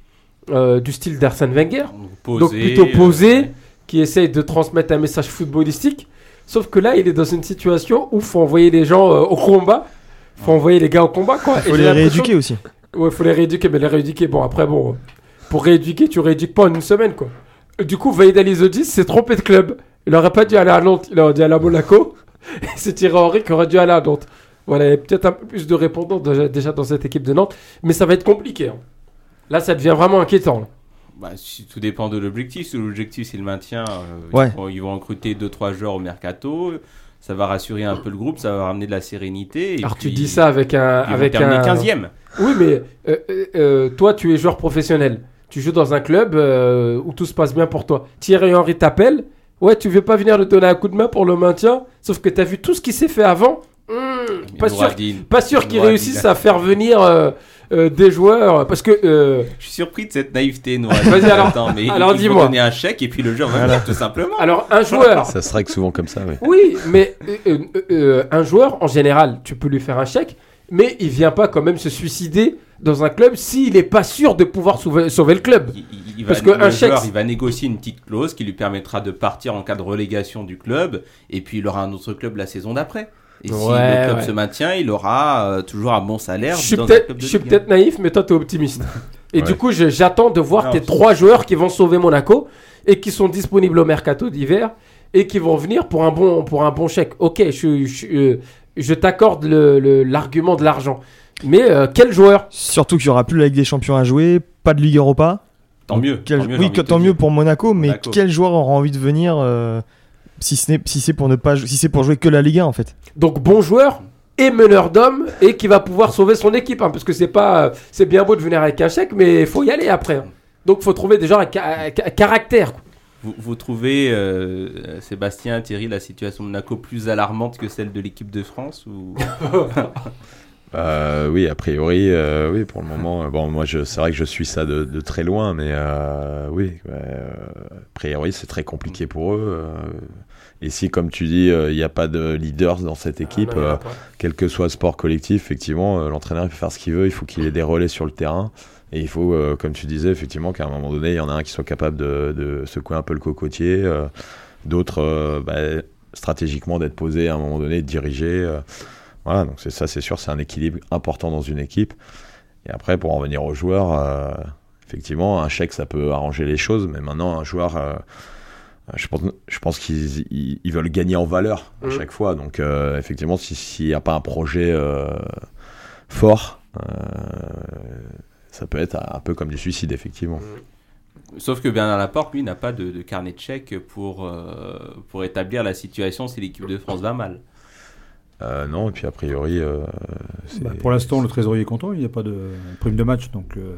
euh, du style d'Arsène Wenger, posé, donc plutôt posé, euh, qui essaye de transmettre un message footballistique. Sauf que là, il est dans une situation où il faut envoyer les gens euh, au combat. Il faut envoyer les gars au combat. Il faut les rééduquer aussi. Ouais, il faut les rééduquer. Mais les rééduquer, bon, après, bon, pour rééduquer, tu rééduques pas en une semaine, quoi. Du coup, Vaïd Alizodis s'est trompé de club. Il aurait pas dû aller à Nantes, il aurait dû aller à Monaco. Et c'est Thierry Henry qui aurait dû aller à Nantes. Voilà, il y a peut-être un peu plus de répondants déjà, déjà dans cette équipe de Nantes. Mais ça va être compliqué. Hein. Là, ça devient vraiment inquiétant. Là. Bah, tout dépend de l'objectif. Si l'objectif c'est le maintien, euh, ouais. ils, vont, ils vont recruter deux trois joueurs au mercato. Ça va rassurer un peu le groupe, ça va ramener de la sérénité. Et Alors puis, tu dis ça avec un, avec un quinzième. Oui, mais euh, euh, toi, tu es joueur professionnel. Tu joues dans un club euh, où tout se passe bien pour toi. Thierry Henry t'appelle. Ouais, tu veux pas venir lui donner un coup de main pour le maintien. Sauf que tu as vu tout ce qui s'est fait avant. Mmh, pas, sûr, pas sûr qu'ils réussissent à faire venir euh, euh, des joueurs. Parce que. Euh... Je suis surpris de cette naïveté, Noah. Vas-y, alors, Attends, mais alors il dis-moi. faut donner un chèque et puis le joueur va venir, tout simplement. Alors, un joueur. Ça se règle souvent comme ça, oui. Oui, mais euh, euh, euh, un joueur, en général, tu peux lui faire un chèque, mais il vient pas quand même se suicider dans un club s'il n'est pas sûr de pouvoir sauver, sauver le club. Il, il, il Parce va, que le un chèque, joueur, il va négocier une petite clause qui lui permettra de partir en cas de relégation du club, et puis il aura un autre club la saison d'après. Et ouais, si le club ouais. se maintient, il aura euh, toujours un bon salaire. Je suis, dans peut-être, un club de je suis Ligue. peut-être naïf, mais toi, tu es optimiste. Et ouais. du coup, je, j'attends de voir non, tes trois joueurs qui vont sauver Monaco et qui sont disponibles au mercato d'hiver et qui vont venir pour un bon, pour un bon chèque. Ok, je, je, euh, je t'accorde le, le, l'argument de l'argent. Mais euh, quel joueur ? Surtout qu'il n'y aura plus la Ligue des Champions à jouer, pas de Ligue Europa. Tant mieux. Quel... Tant mieux oui, tant mieux pour Monaco, mais Monaco. Quel joueur aura envie de venir euh, si, ce n'est, si, c'est pour ne pas, si c'est pour jouer que la Ligue un en fait. Donc bon joueur et meneur d'hommes et qui va pouvoir sauver son équipe. Hein, parce que c'est, pas, c'est bien beau de venir avec un chèque, mais il faut y aller après. Hein. Donc il faut trouver des gens à, ca- à caractère. Quoi. Vous, vous trouvez, euh, Sébastien, Thierry, la situation de Monaco plus alarmante que celle de l'équipe de France ou... Euh, oui, a priori, euh, oui, pour le moment. Bon, moi, je, c'est vrai que je suis ça de, de très loin, mais euh, oui, euh, a priori, c'est très compliqué pour eux. Euh, et si, comme tu dis, il euh, n'y a pas de leaders dans cette équipe, ah, non, euh, quel que soit le sport collectif, effectivement, euh, l'entraîneur il peut faire ce qu'il veut, il faut qu'il ait des relais sur le terrain. Et il faut, euh, comme tu disais, effectivement, qu'à un moment donné, il y en a un qui soit capable de, de secouer un peu le cocotier, euh, d'autres, euh, bah, stratégiquement, d'être posé à un moment donné, de diriger. Euh, Voilà, donc c'est ça, c'est sûr, c'est un équilibre important dans une équipe. Et après, pour en venir aux joueurs, euh, effectivement, un chèque, ça peut arranger les choses, mais maintenant, un joueur, euh, je pense, je pense qu'ils ils, ils veulent gagner en valeur à mmh. chaque fois. Donc, euh, effectivement, si, s'il n'y a pas un projet euh, fort, euh, ça peut être un peu comme du suicide, effectivement. Mmh. Sauf que Bernard Laporte, lui, n'a pas de, de carnet de chèques pour, euh, pour établir la situation si l'équipe de France va mal. Euh, non, et puis a priori... Euh, bah, pour l'instant, le trésorier est content, il n'y a pas de prime de match, donc... Euh...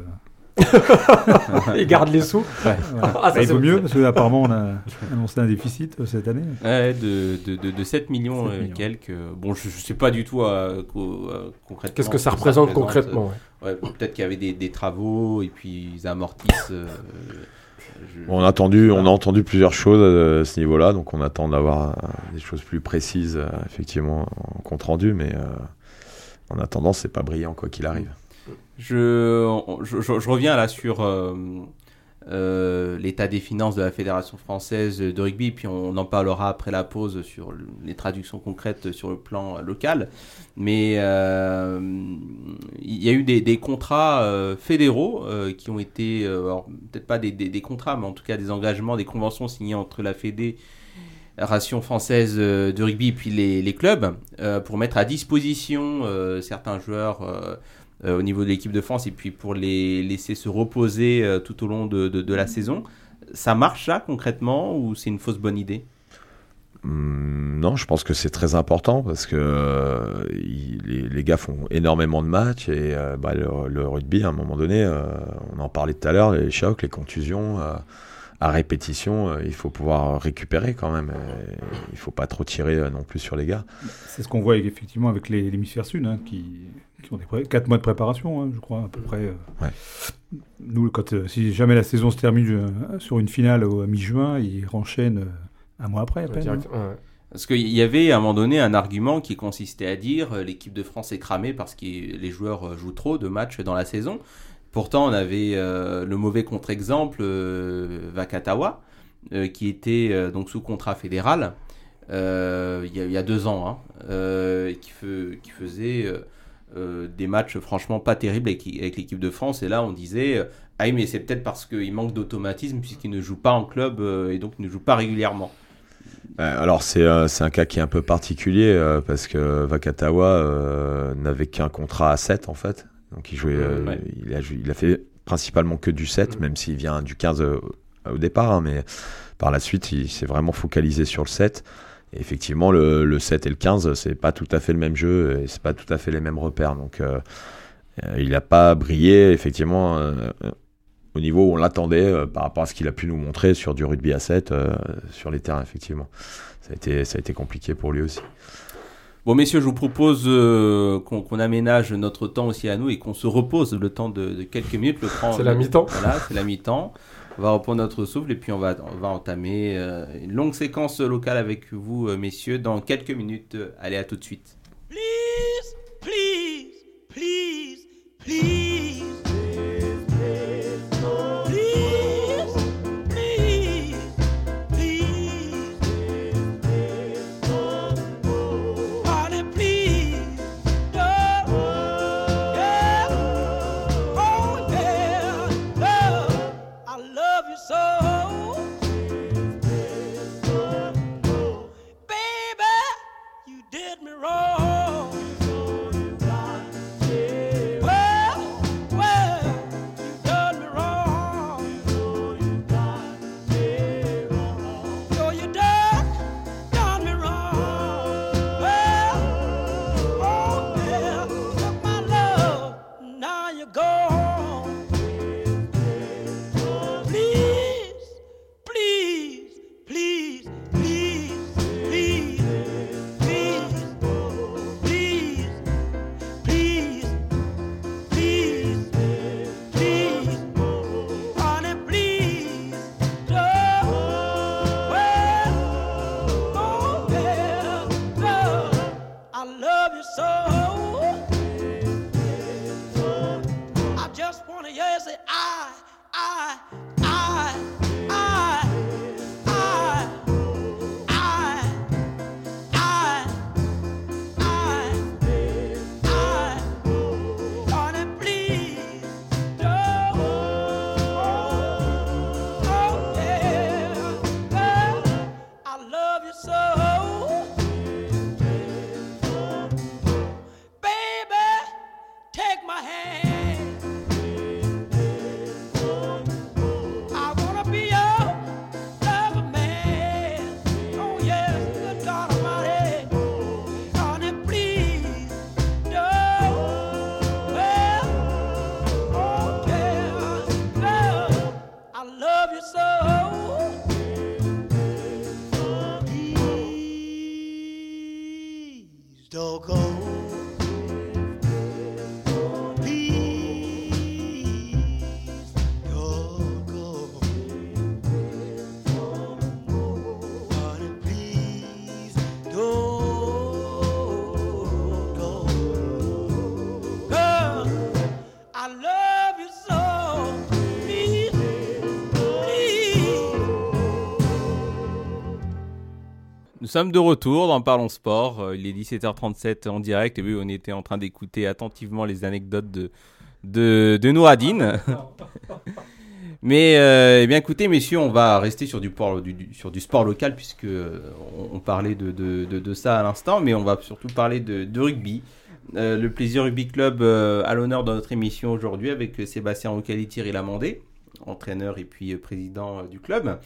il garde les sous. Ouais. Ouais. Ah, ça, il vaut mieux, parce qu'apparemment, on a annoncé un déficit cette année. Ouais, de, de, de, de sept millions et quelques. Bon, je ne sais pas du tout euh, euh, concrètement... Qu'est-ce que ça représente, ça représente concrètement euh, ouais, peut-être qu'il y avait des, des travaux, et puis ils amortissent... Euh, Je... On, a entendu, on a entendu plusieurs choses à ce niveau-là, donc on attend d'avoir des choses plus précises, euh, effectivement, en compte rendu, mais euh, en attendant, c'est pas brillant, quoi qu'il arrive. Je, je, je, je reviens là sur euh, euh, l'état des finances de la Fédération française de rugby, puis on en parlera après la pause sur les traductions concrètes sur le plan local. Mais euh, il y a eu des, des contrats euh, fédéraux euh, qui ont été, euh, alors, peut-être pas des, des, des contrats, mais en tout cas des engagements, des conventions signées entre la Fédération française de rugby et puis les, les clubs euh, pour mettre à disposition euh, certains joueurs euh, euh, au niveau de l'équipe de France et puis pour les laisser se reposer euh, tout au long de, de, de la saison. Ça marche ça concrètement ou c'est une fausse bonne idée ? Hum, non, je pense que c'est très important parce que euh, il, les, les gars font énormément de matchs et euh, bah, le, le rugby, à un moment donné, euh, on en parlait tout à l'heure, les chocs, les contusions, euh, à répétition, euh, il faut pouvoir récupérer quand même. Et il ne faut pas trop tirer euh, non plus sur les gars. C'est ce qu'on voit effectivement avec les, l'hémisphère sud, hein, qui, qui ont des pré- quatre mois de préparation, hein, je crois, à peu près. Euh, ouais. Nous, quand, euh, si jamais la saison se termine euh, sur une finale au, à mi-juin, ils renchaînent... Euh, un mois après, à peine. Direct, ouais. Parce qu'il y avait à un moment donné un argument qui consistait à dire euh, l'équipe de France est cramée parce que les joueurs jouent trop de matchs dans la saison. Pourtant, on avait euh, le mauvais contre-exemple, euh, Vakatawa, euh, qui était euh, donc sous contrat fédéral euh, il, y a, il y a deux ans, hein, euh, qui, fe, qui faisait euh, euh, des matchs franchement pas terribles avec, avec l'équipe de France. Et là, on disait... Euh, ah oui, mais c'est peut-être parce qu'il manque d'automatisme puisqu'il ne joue pas en club euh, et donc il ne joue pas régulièrement. Alors c'est, euh, c'est un cas qui est un peu particulier euh, parce que Vakatawa euh, n'avait qu'un contrat à sept en fait. Donc il jouait, euh, ouais. il, a, il a fait principalement que du sept, mmh. même s'il vient du quinze euh, au départ. Hein, mais par la suite, il s'est vraiment focalisé sur le sept. Et effectivement, le, le sept et le quinze, c'est pas tout à fait le même jeu et c'est pas tout à fait les mêmes repères. Donc euh, il n'a pas brillé effectivement euh, au niveau où on l'attendait euh, par rapport à ce qu'il a pu nous montrer sur du rugby à sept euh, sur les terrains, effectivement. Ça a été, ça a été compliqué pour lui aussi. Bon, messieurs, je vous propose euh, qu'on, qu'on aménage notre temps aussi à nous et qu'on se repose le temps de, de quelques minutes. Le temps, c'est la mi-temps. Voilà, c'est la mi-temps. On va reprendre notre souffle et puis on va, on va entamer euh, une longue séquence locale avec vous, euh, messieurs, dans quelques minutes. Allez, à tout de suite. Please, please, please, please. so. I just wanna hear you say I, I, I, I, I, I, I, I, I. Honey, please don't. Oh yeah, well, I love you so. Baby, take my hand. I wanna be your lover man. Oh yes, good God Almighty. Honey, please don't. Well, oh yeah, love, I love you so. Please don't go. Please don't go. Honey, please don't go. Girl, I love you so. Please, please. Nous sommes de retour dans Parlons Sport. Euh, Il est dix-sept heures trente-sept en direct et oui, on était en train d'écouter attentivement les anecdotes de, de, de Nouradine. Mais euh, eh bien écoutez messieurs, on va rester sur du, por- du, du- sur du sport local puisque euh, on, on parlait de, de, de, de ça à l'instant, mais on va surtout parler de, de rugby. Euh, le Plaisir Rugby Club euh, à l'honneur dans notre émission aujourd'hui avec euh, Sébastien Roucali, Thierry Lamandé, entraîneur et puis euh, président euh, du club.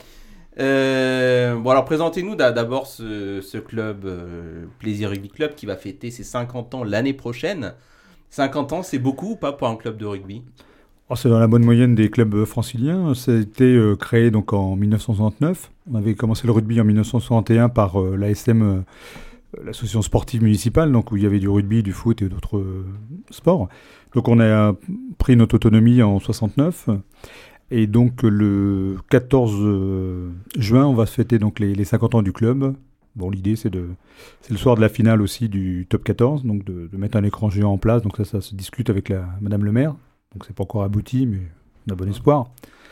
Euh, bon alors présentez-nous d'a- d'abord ce, ce club euh, Plaisir Rugby Club qui va fêter ses cinquante ans l'année prochaine. cinquante ans, c'est beaucoup ou pas pour un club de rugby? Oh, c'est dans la bonne moyenne des clubs franciliens. Ça a été euh, créé donc en dix-neuf cent soixante-neuf. On avait commencé le rugby en dix-neuf cent soixante et un par euh, l'A S M, euh, l'association sportive municipale, donc où il y avait du rugby, du foot et d'autres euh, sports. Donc on a euh, pris notre autonomie en soixante-neuf. Et donc le quatorze euh, juin, on va fêter donc les, les cinquante ans du club. Bon, l'idée c'est de, c'est le soir de la finale aussi du top quatorze, donc de, de mettre un écran géant en place. Donc ça, ça se discute avec la Madame le Maire. Donc c'est pas encore abouti, mais on a bon espoir.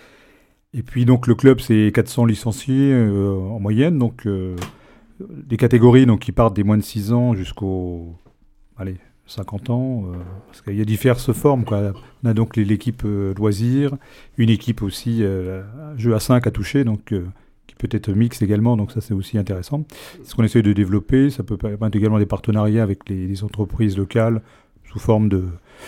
Et puis donc le club c'est quatre cents licenciés euh, en moyenne, donc euh, des catégories donc qui partent des moins de six ans jusqu'aux allez cinquante ans, euh, parce qu'il y a diverses formes quoi. On a donc les- l'équipe euh, loisirs, une équipe aussi euh, jeu à cinq à toucher, donc euh, qui peut être mixte également, donc ça c'est aussi intéressant. C'est ce qu'on essaie de développer. Ça peut permettre également des partenariats avec les, les entreprises locales sous forme de,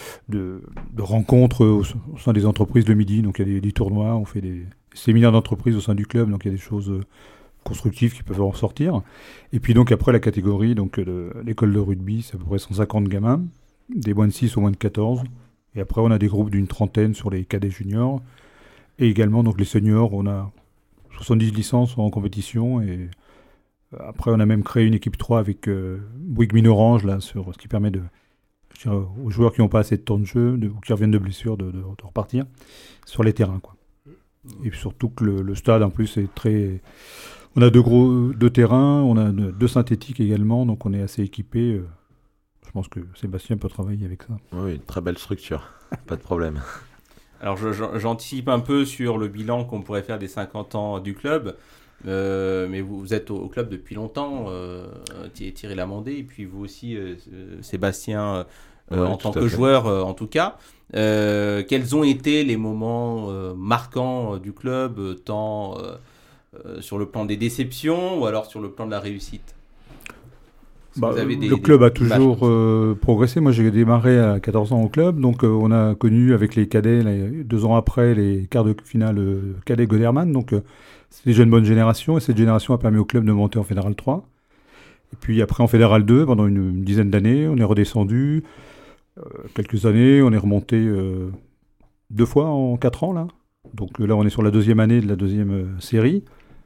de, de rencontres au, au sein des entreprises le midi. Donc il y a des, des tournois, on fait des séminaires d'entreprise au sein du club, donc il y a des choses euh, constructives qui peuvent en sortir. Et puis donc après la catégorie, donc de l'école de rugby, c'est à peu près cent cinquante gamins, des moins de six au moins de quatorze. Et après on a des groupes d'une trentaine sur les cadets juniors. Et également donc les seniors, on a soixante-dix licences en compétition. Et après on a même créé une équipe trois avec euh, Bouygues Mine Orange, là, sur, ce qui permet de, je dirais, aux joueurs qui n'ont pas assez de temps de jeu de, ou qui reviennent de blessure de, de, de repartir sur les terrains, quoi. Et surtout que le, le stade en plus est très... On a deux gros deux terrains, on a deux, deux synthétiques également, donc on est assez équipé. euh, Je pense que Sébastien peut travailler avec ça. Oui, une très belle structure, pas de problème. Alors je- je- j'anticipe un peu sur le bilan qu'on pourrait faire des cinquante ans du club, euh, mais vous, vous êtes au, au club depuis longtemps, euh, Thi- Thierry Lamandé, et puis vous aussi euh, euh, Sébastien, euh, Ouais, en tout tant à que fait. joueur euh, en tout cas. Euh, quels ont été les moments euh, marquants euh, du club, euh, tant euh, euh, sur le plan des déceptions ou alors sur le plan de la réussite? Est-ce que Bah, vous avez des- le des- club a des images toujours comme ça euh, progressé. Moi, j'ai démarré à quatorze ans au club, donc euh, on a connu avec les cadets, les- deux ans après, les quarts de finale euh, cadets Goderman. Donc, euh, c'est des jeunes bonnes générations, et cette génération a permis au club de monter en Fédéral trois. Et puis après, en Fédéral deux, pendant une, une dizaine d'années, on est redescendu. Euh, quelques années, on est remonté euh, deux fois en quatre ans, là. Donc euh, là, on est sur la deuxième année de la deuxième euh, série.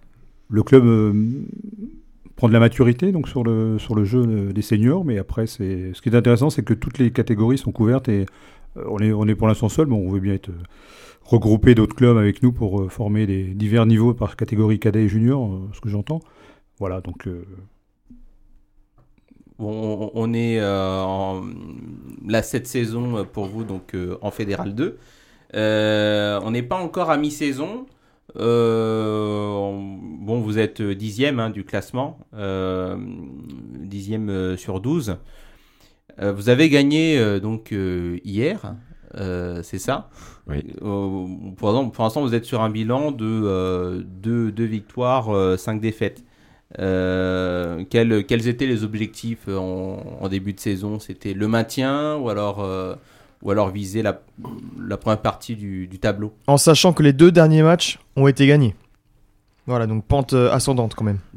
Le club euh, prend de la maturité donc sur le, sur le jeu euh, des seniors, mais après, c'est, ce qui est intéressant, c'est que toutes les catégories sont couvertes et euh, on, est, on est pour l'instant seul, mais on veut bien être, euh, regrouper d'autres clubs avec nous pour euh, former des divers niveaux par catégorie cadet et junior, euh, ce que j'entends. Voilà, donc... Euh, on, on est euh, en, là cette saison pour vous donc euh, en Fédéral deux. Euh, on n'est pas encore à mi-saison. Euh, on- bon, vous êtes dixième hein, du classement, euh, dixième euh, sur douze. Euh, vous avez gagné euh, donc euh, hier, euh, c'est ça? Oui. Euh, pour l'instant, pour l'instant, vous êtes sur un bilan de euh, deux, deux victoires, euh, cinq défaites. Euh, quels, quels étaient les objectifs en, en début de saison? C'était le maintien ou alors, euh, ou alors viser la, la première partie du, du tableau? En sachant que les deux derniers matchs ont été gagnés. Voilà, donc pente euh, ascendante quand même.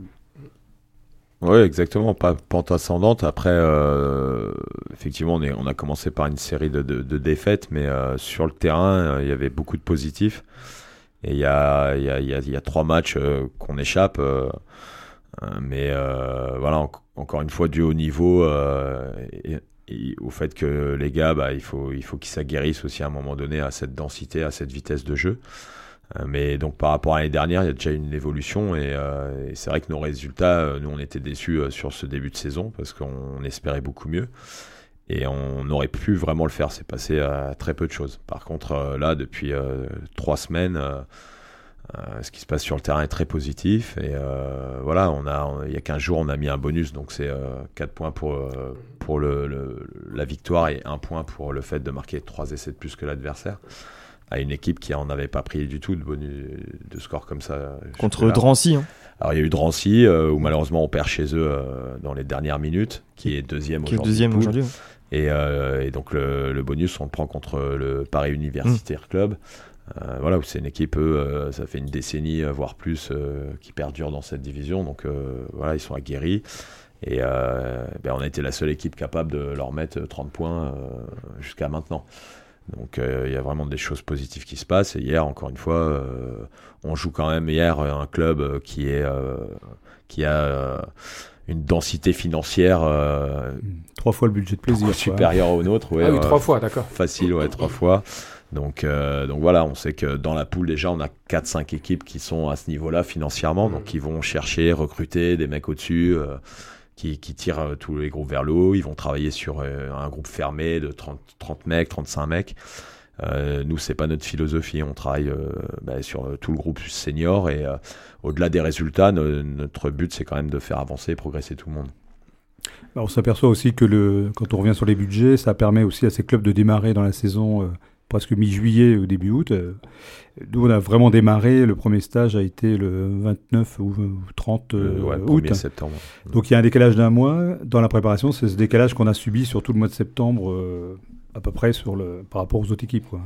Oui, exactement, pas pente ascendante. Après, euh, effectivement, on, est, on a commencé par une série de, de, de défaites, mais euh, sur le terrain, euh, il y avait beaucoup de positifs. Et il y a, il y, a, il y, a, il y a trois matchs euh, qu'on échappe, euh, euh, mais euh, voilà, en- encore une fois, du haut niveau, euh, et, et au fait que les gars, bah, il faut, il faut qu'ils s'aguerrissent aussi à un moment donné à cette densité, à cette vitesse de jeu. Euh, Mais donc par rapport à l'année dernière, il y a déjà une évolution et, euh, et c'est vrai que nos résultats, euh, nous on était déçus euh, sur ce début de saison parce qu'on espérait beaucoup mieux et on aurait pu vraiment le faire. C'est passé à très peu de choses. Par contre, euh, là depuis euh, trois semaines, euh, euh, ce qui se passe sur le terrain est très positif et euh, voilà, on a, on- il y a quinze jours, on a mis un bonus, donc c'est euh, quatre points pour euh, pour le, le- la victoire et un point pour le fait de marquer trois essais de plus que l'adversaire. À une équipe qui en avait pas pris du tout de bonus, de score comme ça. Contre jusque-là. Drancy. Hein, Alors il y a eu Drancy, euh, où malheureusement on perd chez eux euh, dans les dernières minutes, qui est deuxième qui est aujourd'hui. deuxième de poule. aujourd'hui. ouais. Et, euh, et donc le, le bonus, on le prend contre le Paris Universitaire Club. Euh, voilà, où c'est une équipe, eux, euh, ça fait une décennie, euh, voire plus, euh, qui perdure dans cette division. Donc euh, voilà, ils sont aguerris. Et euh, ben, on a été la seule équipe capable de leur mettre trente points euh, jusqu'à maintenant. Donc euh, il y a vraiment des choses positives qui se passent. Et hier, encore une fois, euh, on joue quand même hier un club euh, qui est euh, qui a euh, une densité financière euh, Trois fois le budget de plaisir. beaucoup quoi. supérieure au nôtre. Ouais, Ah oui, euh, trois fois, d'accord. Facile, ouais, trois fois. Donc, euh, donc voilà, on sait que dans la poule, déjà, on a quatre cinq équipes qui sont à ce niveau-là financièrement, donc ils vont chercher, recruter des mecs au-dessus, euh, qui, qui tirent euh, tous les groupes vers le haut. Ils vont travailler sur euh, un groupe fermé de trente, trente mecs, trente-cinq mecs. Euh, nous, c'est pas notre philosophie. On travaille euh, bah, sur euh, tout le groupe senior et euh, au-delà des résultats, no- notre but, c'est quand même de faire avancer et progresser tout le monde. Alors, on s'aperçoit aussi que le, quand on revient sur les budgets, ça permet aussi à ces clubs de démarrer dans la saison euh, presque mi-juillet ou début août. Euh, nous, on a vraiment démarré. Le premier stage a été le vingt-neuf ou trente euh, Euh, ouais, le août. premier septembre. Donc il y a un décalage d'un mois dans la préparation. C'est ce décalage qu'on a subi sur tout le mois de septembre, euh, à peu près sur le, par rapport aux autres équipes, quoi.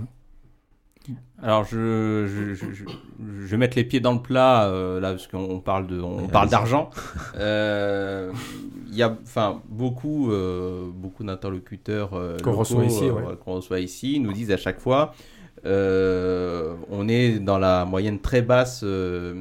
Alors je, je, je, je- je vais mettre les pieds dans le plat euh, là parce qu'on parle de on Ouais, parle allez-y. d'argent. Euh, Il y a enfin beaucoup euh, beaucoup d'interlocuteurs euh, Qu'on locaux, reçoit ici, euh, ouais. qu'on reçoit ici nous disent à chaque fois euh, on est dans la moyenne très basse euh,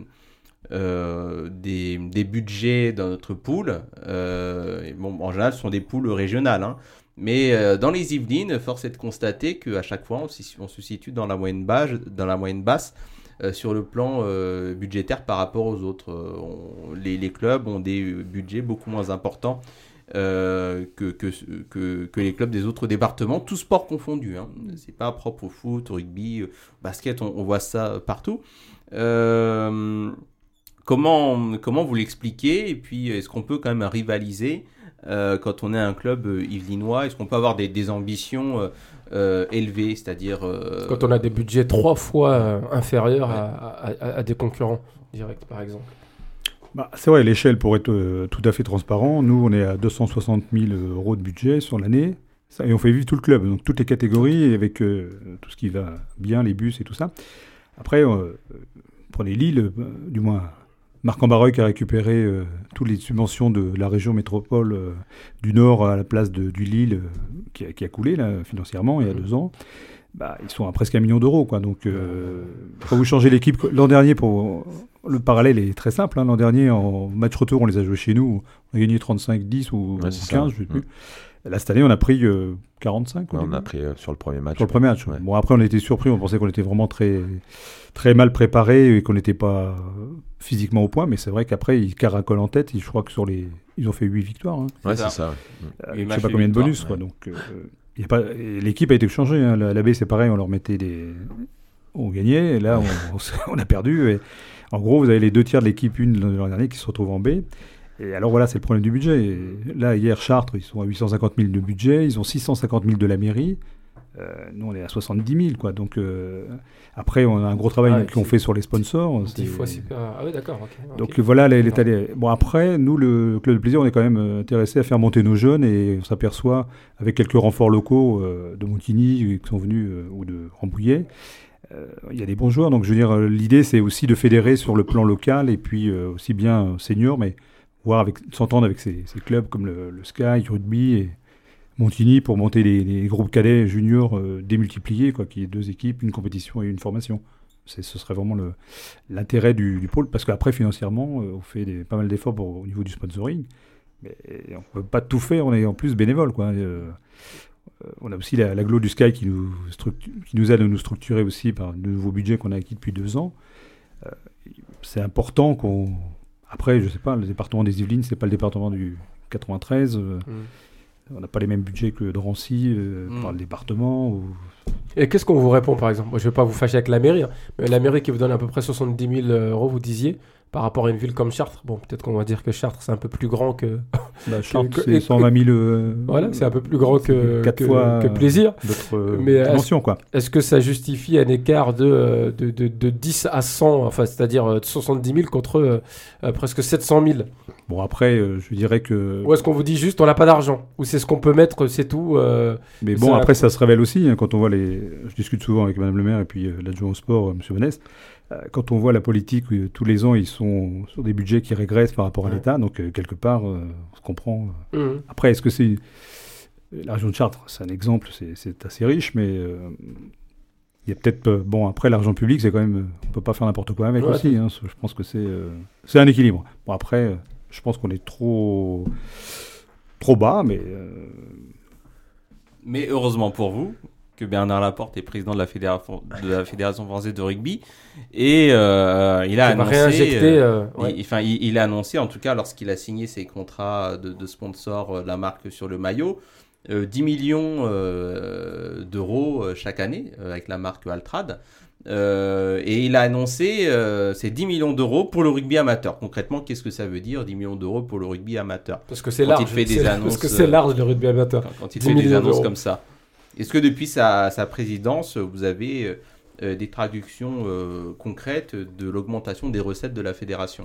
euh, des, des budgets dans notre pool. Euh, et bon, en général, ce sont des poules régionales. Hein. Mais euh, dans les Yvelines, force est de constater qu'à chaque fois, on, s'y- on se situe dans la moyenne basse, dans la moyenne basse euh, sur le plan euh, budgétaire par rapport aux autres. Euh, on- les, les clubs ont des budgets beaucoup moins importants euh, que, que, que, que les clubs des autres départements, tous sports confondus. Hein. C'est pas propre au foot, au rugby, au basket, on, on voit ça partout. Euh, comment, comment vous l'expliquez? Et puis, est-ce qu'on peut quand même rivaliser euh, quand on est un club euh, yvelinois? Est-ce qu'on peut avoir des, des ambitions euh, euh, élevées, c'est-à-dire euh, Quand on a des budgets trois fois euh, inférieurs à, à- à- à des concurrents directs, par exemple. Bah, c'est vrai, l'échelle, pour être euh, tout à fait transparent, nous, on est à deux cent soixante mille euros de budget sur l'année. Ça, et on fait vivre tout le club, donc toutes les catégories, avec euh, tout ce qui va bien, les bus et tout ça. Après, euh, prenez Lille, euh, du moins Marc Ambareuil qui a récupéré euh, toutes les subventions de la région métropole euh, du Nord à la place de, du Lille, euh, qui, a, qui a coulé là, financièrement il y a deux ans. bah, ils sont à presque un million d'euros, quoi. Donc, euh, quand vous changez l'équipe, l'an dernier, pour le parallèle est très simple. Hein. L'an dernier, en match retour, on les a joués chez nous, on a gagné trente-cinq dix ou Ouais, c'est quinze, ça. je sais plus. Mm. Là, cette année, on a pris euh, quarante-cinq. Ouais, au on début. a pris euh, sur le premier match. Sur le premier match. Ouais. Bon, après, on a été surpris. On pensait qu'on était vraiment très, très mal préparé et qu'on n'était pas physiquement au point. Mais c'est vrai qu'après, ils caracolent en tête. Je crois que sur les, ils ont fait huit victoires. Hein. Ouais, C'est c'est ça. ça. ouais. Euh, Huit je sais matchs, pas huit combien de victoires, bonus, quoi. ouais. Donc, euh, y a pas, et l'équipe a été changée. Hein. La, la B, c'est pareil. On leur mettait des, on gagnait. Et là, on, on, on a perdu. Et en gros, vous avez les deux tiers de l'équipe une de l'an dernier qui se retrouvent en B. Et alors voilà, c'est le problème du budget. Et là, hier, Chartres, ils sont à huit cent cinquante mille de budget. Ils ont six cent cinquante mille de la mairie. Euh, nous, on est à soixante-dix mille, quoi. Donc, euh, après, on a un gros travail Ah, nous, et qu'on c'est- fait sur les sponsors. dix C'est- fois super. Ah oui, d'accord. ok, ok. Donc voilà les- l'état Non. des... Bon, après, nous, le Club de Plaisir, on est quand même euh, intéressé à faire monter nos jeunes et on s'aperçoit, avec quelques renforts locaux euh, de Montigny qui sont venus, euh, ou de Rambouillet, euh, il y a des bons joueurs. Donc, je veux dire, euh, l'idée, c'est aussi de fédérer sur le plan local et puis euh, aussi bien euh, senior, mais voir avec, s'entendre avec ces, ces clubs comme le, le Sky, Rugby et Montigny pour monter les, les groupes cadets juniors euh, démultipliés, quoi, qui est deux équipes, une compétition et une formation. C'est, ce serait vraiment le, l'intérêt du, du pôle, parce qu'après, financièrement, euh, on fait des, pas mal d'efforts pour, au niveau du sponsoring, mais on ne peut pas tout faire, on est en plus bénévole, quoi. Euh, euh, on a aussi la, la Glo du Sky qui nous, structure, qui nous aide à nous structurer aussi par de nouveaux budgets qu'on a acquis depuis deux ans. Euh, c'est important qu'on... Après, je sais pas, le département des Yvelines, c'est pas le département du quatre-vingt-treize. euh, Mm. On n'a pas les mêmes budgets que Drancy euh, Mm. par le département. Ou... Et qu'est-ce qu'on vous répond, par exemple? Moi, je ne vais pas vous fâcher avec la mairie, hein, mais la mairie qui vous donne à peu près soixante-dix mille euros, vous disiez, par rapport à une ville comme Chartres. Bon, peut-être qu'on va dire que Chartres, c'est un peu plus grand que... Bah, Chartres, que- c'est et- cent vingt mille. Euh, Voilà, c'est un peu plus grand que, quatre que, fois que Plaisir. d'autres euh, Mais est-ce- dimensions, quoi. Est-ce que ça justifie un écart de, euh, de, de, de dix à cent, enfin, c'est-à-dire euh, de soixante-dix mille contre euh, euh, presque sept cent mille? Bon, après, euh, je dirais que... Ou est-ce qu'on vous dit juste on n'a pas d'argent? Ou c'est ce qu'on peut mettre, c'est tout euh, Mais ça- bon, après, ça se révèle aussi, hein, quand on voit les... Je discute souvent avec Madame le maire et puis euh, l'adjoint au sport, euh, Monsieur Vanès. Euh, quand on voit la politique, où, euh, tous les ans, ils sont sur des budgets qui régressent par rapport à Ouais. l'État, donc euh, quelque part, euh, on se comprend. euh. Mhm. Après, est-ce que c'est... La région de Chartres, c'est un exemple, c'est, c'est assez riche, mais euh, il y a peut-être... euh, bon, après, l'argent public, c'est quand même... euh, On peut pas faire n'importe quoi avec Ouais, aussi. Hein, je pense que c'est, euh, c'est un équilibre. Bon, après, euh, je pense qu'on est trop... trop bas, mais... euh, Mais heureusement pour vous que Bernard Laporte est président de la fédération, de la fédération française de rugby et euh, il a Ça va annoncé, réinjecter, euh, euh, ouais. il, enfin, il, il a annoncé en tout cas lorsqu'il a signé ses contrats de, de sponsor euh, de la marque sur le maillot, euh, dix millions euh, d'euros euh, chaque année euh, avec la marque Altrad. Euh, et il a annoncé euh, ces dix millions d'euros pour le rugby amateur. Concrètement, qu'est-ce que ça veut dire dix millions d'euros pour le rugby amateur? Parce que c'est Quand large. il fait des c'est- annonces, Parce que c'est large le rugby amateur. Quand, quand il dix fait des millions annonces d'euros. comme ça. Est-ce que depuis sa, sa présidence, vous avez euh, euh, des traductions euh, concrètes de l'augmentation des recettes de la fédération?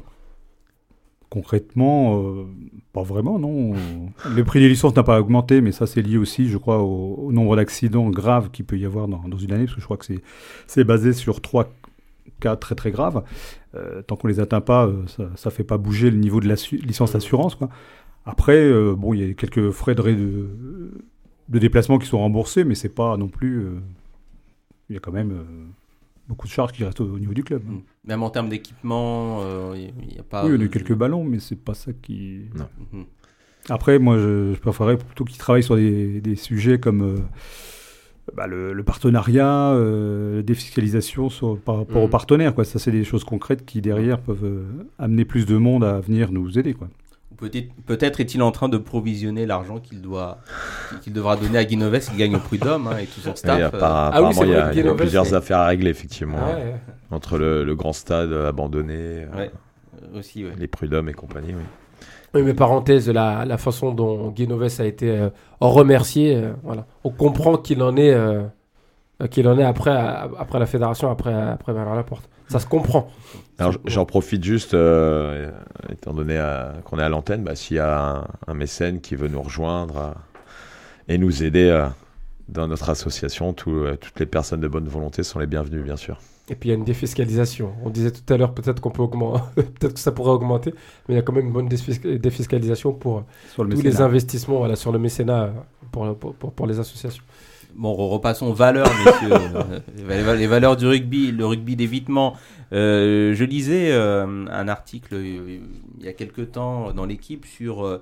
Concrètement, euh, pas vraiment, non. Le prix des licences n'a pas augmenté, mais ça, c'est lié aussi, je crois, au, au nombre d'accidents graves qu'il peut y avoir dans, dans une année, parce que je crois que c'est, c'est basé sur trois cas très très graves. Euh, tant qu'on les atteint pas, euh, ça ne fait pas bouger le niveau de la su- licence assurance, quoi. Après, euh, bon, il y a quelques frais de, ré- de, de déplacement qui sont remboursés, mais c'est pas non plus... euh, il y a quand même euh, beaucoup de charges qui restent au, au niveau du club. Mm. Même en termes d'équipement, il n'y a pas... Oui, on a euh, eu quelques ballons, mais c'est pas ça qui... Mhm. Après, moi, je, je préférerais plutôt qu'ils travaillent sur des, des sujets comme euh, bah, le, le partenariat, euh, la défiscalisation sur, par rapport Mhm. aux partenaires, quoi. Ça, c'est des choses concrètes qui, derrière, peuvent euh, amener plus de monde à venir nous aider, quoi. Peut-être, peut-être est-il en train de provisionner l'argent qu'il, doit, qu'il devra donner à Guinoves qui gagne au prud'homme hein, et tout son Et staff. appara- euh. Ah oui, apparemment, c'est il y vrai a, que il y a Guinoves, plusieurs c'est- affaires à régler, effectivement, Ouais, hein, ouais. entre le, le grand stade abandonné, euh, Ouais, euh, aussi, ouais. les prud'hommes et compagnie. Oui. Oui, mais parenthèse, la, la façon dont Guinoves a été euh, remercié, euh, voilà. On comprend qu'il en est, euh, euh, qu'il en est après, à- après la fédération, après, après Bernard Laporte. Ça se comprend. Alors, j- j'en profite juste, euh, étant donné euh, qu'on est à l'antenne, bah, s'il y a un, un mécène qui veut nous rejoindre euh, et nous aider euh, dans notre association, tout, euh, toutes les personnes de bonne volonté sont les bienvenues, bien sûr. Et puis il y a une défiscalisation. On disait tout à l'heure, peut-être qu'on peut augmenter, peut-être que ça pourrait augmenter, mais il y a quand même une bonne défis- défiscalisation pour Sur le tous les mécénat. investissements, voilà, sur le mécénat euh, pour, pour, pour, pour les associations. Bon, re- repassons aux valeurs, messieurs. Euh, les va- les valeurs du rugby, le rugby d'évitement. Euh, je lisais euh, un article euh, il y a quelque temps dans l'équipe sur euh,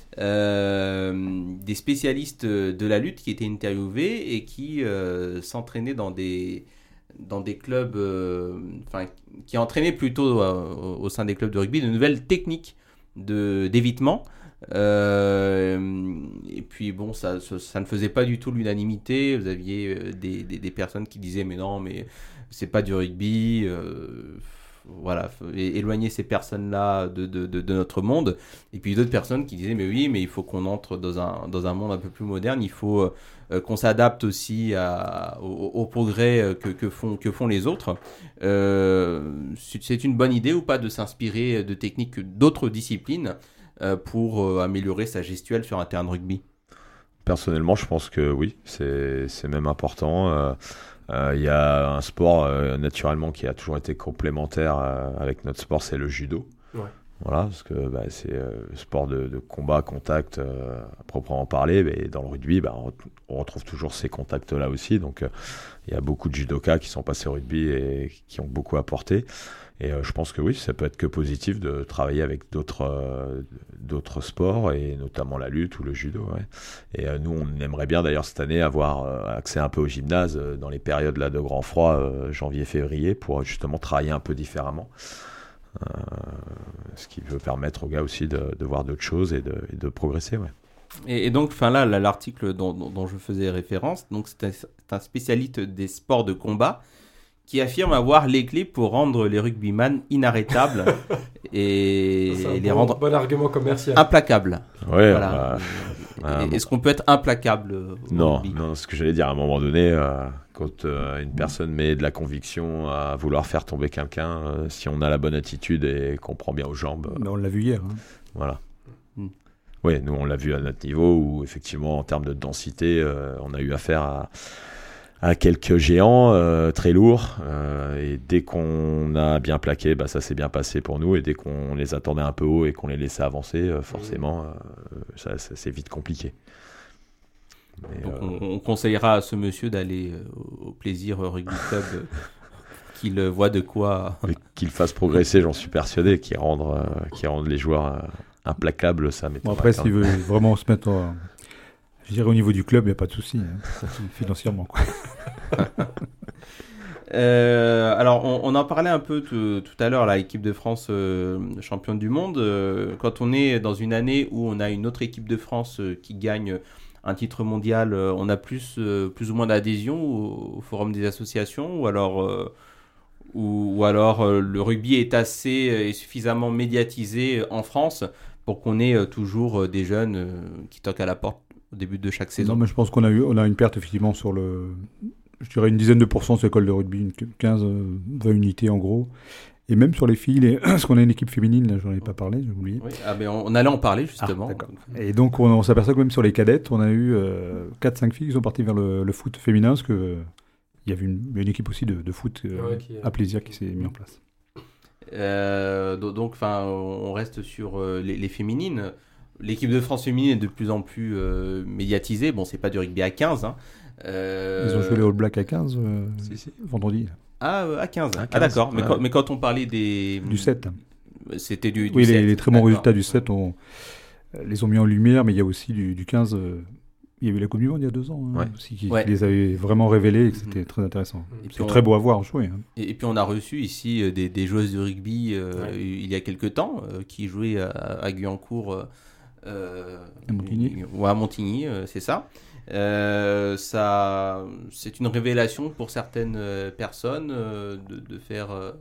euh, des spécialistes de la lutte qui étaient interviewés et qui euh, s'entraînaient dans des dans des clubs, euh, enfin, qui entraînaient plutôt euh, au, au sein des clubs de rugby de nouvelles techniques de d'évitement. Euh, et puis bon, ça, ça, ça ne faisait pas du tout l'unanimité. Vous aviez euh, des, des, des personnes qui disaient mais non, mais c'est pas du rugby. Euh, voilà, faut é- éloigner ces personnes-là de, de, de, de notre monde. Et puis d'autres personnes qui disaient mais oui, mais il faut qu'on entre dans un, dans un monde un peu plus moderne. Il faut euh, qu'on s'adapte aussi à, au, au progrès euh, que, que, font, que font les autres. Euh, c'est c'est une bonne idée ou pas de s'inspirer de techniques d'autres disciplines euh, pour euh, améliorer sa gestuelle sur un terrain de rugby? Personnellement, je pense que oui, c'est c'est même important. Euh, euh, Il y a un sport euh, naturellement qui a toujours été complémentaire euh, avec notre sport, c'est le judo. Ouais. Voilà, parce que bah, c'est euh, sport de, de combat, contact euh, à proprement parler. Mais dans le rugby, bah, on, on retrouve toujours ces contacts-là aussi. Donc, euh, il y a beaucoup de judokas qui sont passés au rugby et qui ont beaucoup apporté. Et euh, je pense que oui, ça peut être que positif de travailler avec d'autres euh, d'autres sports, et notamment la lutte ou le judo. Ouais. Et euh, nous, on aimerait bien d'ailleurs cette année avoir euh, accès un peu au gymnase euh, dans les périodes là, de grand froid, euh, janvier-février, pour justement travailler un peu différemment. Euh, ce qui peut permettre aux gars aussi de, de voir d'autres choses et de, et de progresser. Ouais. Et, et donc, enfin là, là, l'article dont, dont, dont je faisais référence, donc c'est un, c'est un spécialiste des sports de combat qui affirme avoir les clés pour rendre les rugbyman inarrêtables et, C'est un et les bon, rendre bon argument commercial. implacables. Ouais, Voilà. bah, Et- Est-ce qu'on peut être implacable au Non, rugby? non, ce que j'allais dire à un moment donné, euh, quand euh, une personne met de la conviction à vouloir faire tomber quelqu'un, euh, si on a la bonne attitude et qu'on prend bien aux jambes, euh, Mais on l'a vu hier. hein. voilà. Mm. Oui, nous on l'a vu à notre niveau où effectivement en termes de densité, euh, on a eu affaire à, à quelques géants euh, très lourds, euh, et dès qu'on a bien plaqué, bah, ça s'est bien passé pour nous, et dès qu'on les attendait un peu haut et qu'on les laissait avancer, euh, forcément, euh, ça, ça, c'est vite compliqué. Mais, Donc, euh, on, on conseillera à ce monsieur d'aller euh, au Plaisir Rugby Club, euh, qu'il euh, voit de quoi. mais qu'ils fassent progresser, j'en suis persuadé, qu'ils rendent, euh, qu'ils rendent les joueurs euh, implacables, ça Bon, m'étonnerait après, quand s'il même. veut vraiment se mettre en- je dirais au niveau du club, il n'y a pas de souci, hein, financièrement. Quoi. Euh, alors, on, on en parlait un peu tout, tout à l'heure, la équipe de France euh, championne du monde. Euh, quand on est dans une année où on a une autre équipe de France euh, qui gagne un titre mondial, euh, on a plus, euh, plus ou moins d'adhésion au, au forum des associations, ou alors, euh, ou, ou alors euh, le rugby est assez euh, et suffisamment médiatisé en France pour qu'on ait euh, toujours euh, des jeunes euh, qui toquent à la porte au début de chaque saison. Non, mais je pense qu'on a eu, on a une perte effectivement sur le, je dirais une dizaine de pourcents sur l'école de rugby, une quinze, vingt unités en gros. Et même sur les filles, les... parce qu'on a une équipe féminine, là, j'en ai pas parlé, j'ai oublié. Oui, ah, mais on, on allait en parler justement. Ah, d'accord. Et donc on, on s'aperçoit que même sur les cadettes, on a eu euh, quatre cinq filles qui sont parties vers le, le foot féminin, parce que euh, il y avait une, une équipe aussi de, de foot euh, Ouais, qui est- à plaisir qui s'est mise en place. Euh, do- donc, enfin, on reste sur euh, les, les féminines. L'équipe de France féminine est de plus en plus euh, médiatisée. Bon, c'est pas du rugby à quinze. Hein. Euh, Ils ont joué les All Blacks à quinze euh, Si, si. vendredi. Ah, euh, à quinze. À Ah, quinze, d'accord. Mais, ouais. quand, mais quand on parlait des. Du sept. C'était du, du Oui, sept. les, les très bons D'accord. résultats du sept on, euh, les ont mis en lumière, mais il y a aussi du, du quinze. euh, il y avait la Coupe du Monde il y a deux ans, hein, Ouais. aussi, qui, Ouais. qui les avait vraiment révélés et que c'était très intéressant. Et puis C'est on- très beau à voir jouer. Hein. Et, et puis on a reçu ici euh, des, des joueuses de rugby euh, Ouais. il y a quelques temps euh, qui jouaient à, à Guyancourt. Euh, euh, À Montigny. ou à Montigny, euh, c'est ça. Euh, ça. C'est une révélation pour certaines euh, personnes euh, de, de faire euh,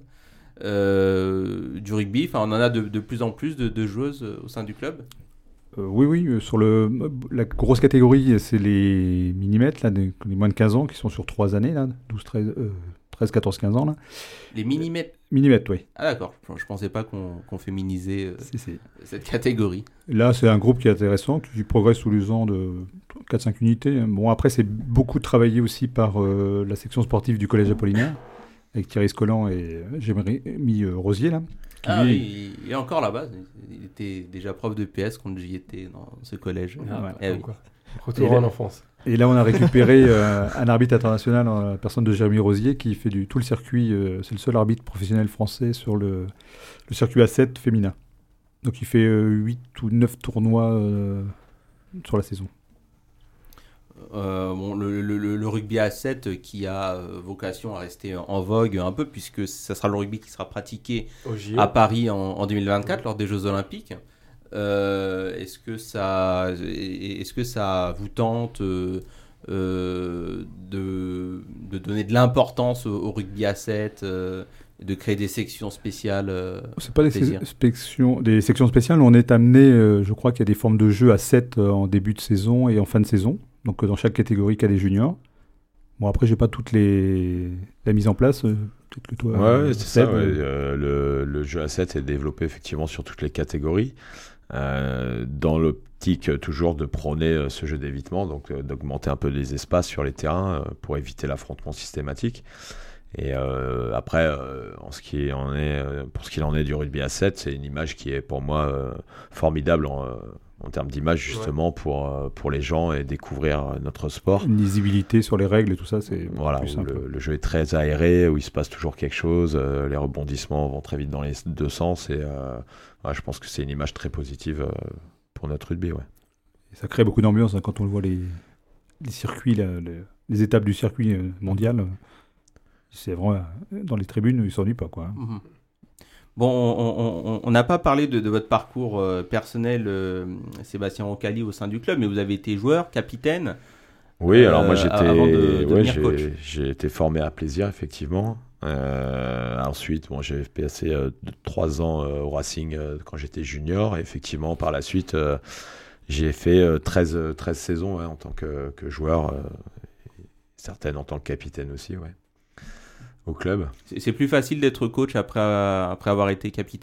euh, du rugby. Enfin, on en a de, de plus en plus de, de joueuses euh, au sein du club. Euh, oui, oui, euh, sur le, la grosse catégorie, c'est les minimètres, là, des, les moins de quinze ans, qui sont sur trois années, là, douze, treize, euh, treize, quatorze, quinze ans. Là. Les minimètres. Minimètres, oui. Ah d'accord, je, je pensais pas qu'on qu'on féminisait euh, Si, si. cette catégorie. Là, c'est un groupe qui est intéressant, qui progresse tous les ans de quatre cinq unités. Bon, après, c'est beaucoup travaillé aussi par euh, la section sportive du Collège Apollinaire, avec Thierry Scollan et Jérémy euh, Rosier, là. qui, Ah lui, oui, il est encore là-bas. Il était déjà prof de P S quand j'y étais dans ce collège. Ah, ouais. Eh oui. Quoi. Retour en enfance. Et là, on a récupéré euh, un arbitre international, en la personne de Jérémy Rosier, qui fait du, tout le circuit. Euh, c'est le seul arbitre professionnel français sur le, le circuit A sept féminin. Donc, il fait euh, huit ou neuf tournois euh, sur la saison. Euh, bon, le, le, le, le rugby à sept qui a euh, vocation à rester en vogue un peu, puisque ça sera le rugby qui sera pratiqué à Paris en, en deux mille vingt-quatre, mmh. lors des Jeux Olympiques. Euh, est-ce que ça, est-ce que ça vous tente euh, euh, de, de donner de l'importance au, au rugby à sept, euh, de créer des sections spéciales euh, C'est pas des, sé- sections, des sections spéciales. On est amené, euh, je crois qu'il y a des formes de jeu à sept euh, en début de saison et en fin de saison. Donc euh, dans chaque catégorie qu'il y a des juniors. Bon, après, j'ai pas toutes les la mise en place. Euh, peut-être que toi. Ouais, euh, c'est Seb, ça. Ouais. euh, Euh, le, le jeu à sept est développé effectivement sur toutes les catégories. Euh, dans l'optique euh, toujours de prôner euh, ce jeu d'évitement, donc euh, d'augmenter un peu les espaces sur les terrains euh, pour éviter l'affrontement systématique. Et euh, après, euh, en ce qui en est, euh, pour ce qu'il en est du rugby à sept, c'est une image qui est pour moi euh, formidable en, euh, en termes d'image justement ouais. pour, euh, pour les gens et découvrir notre sport. Une lisibilité sur les règles et tout ça, c'est voilà, plus simple. Le, le jeu est très aéré, où il se passe toujours quelque chose, euh, les rebondissements vont très vite dans les deux sens et euh, ouais, je pense que c'est une image très positive euh, pour notre rugby. Ouais. Et ça crée beaucoup d'ambiance hein, quand on voit les, les circuits, là, les, les étapes du circuit euh, mondial. Euh, c'est vraiment dans les tribunes, ils ne s'ennuient pas. Quoi, hein. Mmh. Bon, on n'a pas parlé de, de votre parcours euh, personnel, euh, Sébastien Roncalli, au sein du club, mais vous avez été joueur, capitaine. Oui, euh, alors moi j'étais, avant de, de ouais, devenir coach. J'ai, j'ai été formé à Plaisir, effectivement. Euh, ensuite, bon, j'ai passé euh, trois ans euh, au Racing euh, quand j'étais junior. Et effectivement, par la suite, euh, j'ai fait euh, treize, treize saisons ouais, en tant que, que joueur, euh, certaines en tant que capitaine aussi, ouais, au club. C'est, c'est plus facile d'être coach après, après avoir été capitaine ?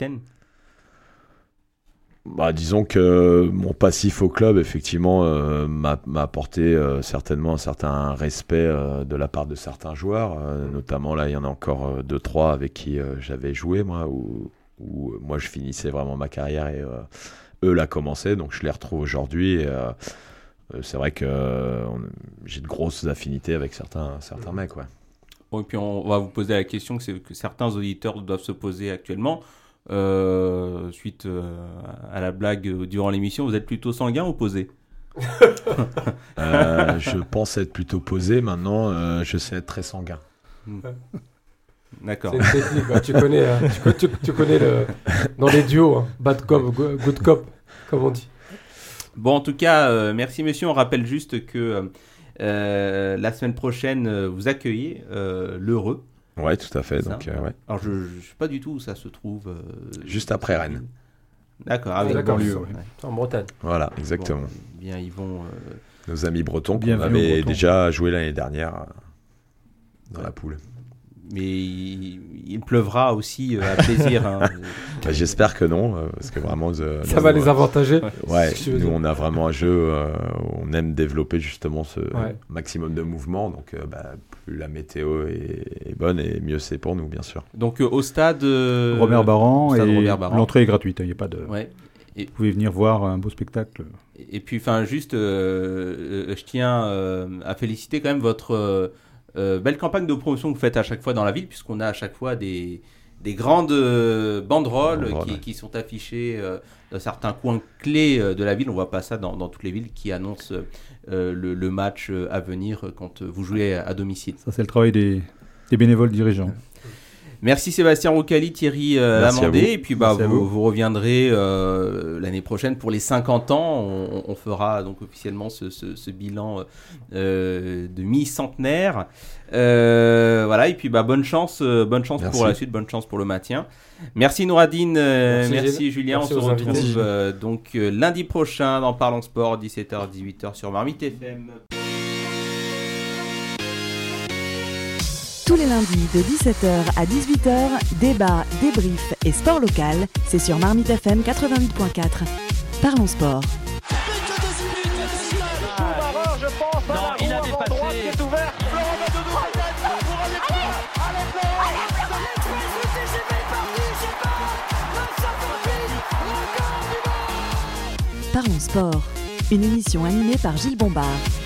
Bah, disons que mon passif au club, effectivement, euh, m'a, m'a apporté euh, certainement un certain respect euh, de la part de certains joueurs. Euh, notamment, là, il y en a encore euh, deux, trois avec qui euh, j'avais joué, moi, où, où euh, moi, je finissais vraiment ma carrière et euh, eux la commençaient. Donc, je les retrouve aujourd'hui. Et, euh, euh, c'est vrai que euh, on, j'ai de grosses affinités avec certains, certains mecs, ouais. Bon, et puis, on va vous poser la question que, c'est, que certains auditeurs doivent se poser actuellement. Euh, suite euh, à la blague durant l'émission, vous êtes plutôt sanguin ou posé ? euh, Je pense être plutôt posé. Maintenant, euh, je sais être très sanguin. D'accord. C'est une technique, hein. tu connais, hein. tu, tu, tu connais le, dans les duos, hein. Bad cop, good cop, comme on dit. Bon, en tout cas, euh, merci messieurs. On rappelle juste que euh, la semaine prochaine, euh, vous accueillez euh, l'Heureux. Ouais, tout à fait. Donc, euh, ouais. Alors, je ne sais pas du tout où ça se trouve. Euh, Juste après Rennes. D'accord, ah, oui, d'accord, lieu, ouais. En Bretagne. Voilà, exactement. Bon, bien, ils vont. Euh... Nos amis bretons, bien qu'on avait déjà joué l'année dernière dans ouais. la poule. Mais il, il pleuvra aussi euh, à plaisir. Hein. Bah, j'espère que non, euh, parce que vraiment. Euh, ça va les avantager. Ouais, nous on a vraiment un jeu, euh, on aime développer justement ce ouais. maximum de mouvement, donc euh, bah, plus la météo est, est bonne et mieux c'est pour nous, bien sûr. Donc euh, au stade euh, Robert Barran, stade et Robert Barran. L'entrée est gratuite, il n'y a pas de. Ouais. Et, vous pouvez venir voir un beau spectacle. Et puis, enfin, juste, euh, euh, je tiens euh, à féliciter quand même votre euh, euh, belle campagne de promotion que vous faites à chaque fois dans la ville, puisqu'on a à chaque fois des, des grandes euh, banderoles Banderole, qui, ouais. qui sont affichées euh, dans certains coins clés euh, de la ville. On voit pas ça dans, dans toutes les villes qui annoncent euh, le, le match à venir quand vous jouez à, à domicile. Ça, c'est le travail des, des bénévoles dirigeants. Merci Sébastien Roncalli, Thierry euh, Lamandé, et puis bah, vous, vous. vous reviendrez euh, l'année prochaine pour les cinquante ans. On, on fera donc officiellement ce, ce, ce bilan euh, de mi-centenaire. Euh, voilà, et puis bah, bonne chance, euh, bonne chance pour la suite, bonne chance pour le maintien. Merci Nouradine, euh, merci, merci Julien. Merci, on se retrouve euh, donc euh, lundi prochain dans Parlons Sport, dix-sept heures dix-huit heures sur Marmite F M. Tous les lundis de dix-sept heures à dix-huit heures, débat, débrief et sport local, c'est sur Marmite F M quatre-vingt-huit point quatre. Parlons sport. Non, il a dépassé. Parlons sport, une émission animée par Gilles Bombard.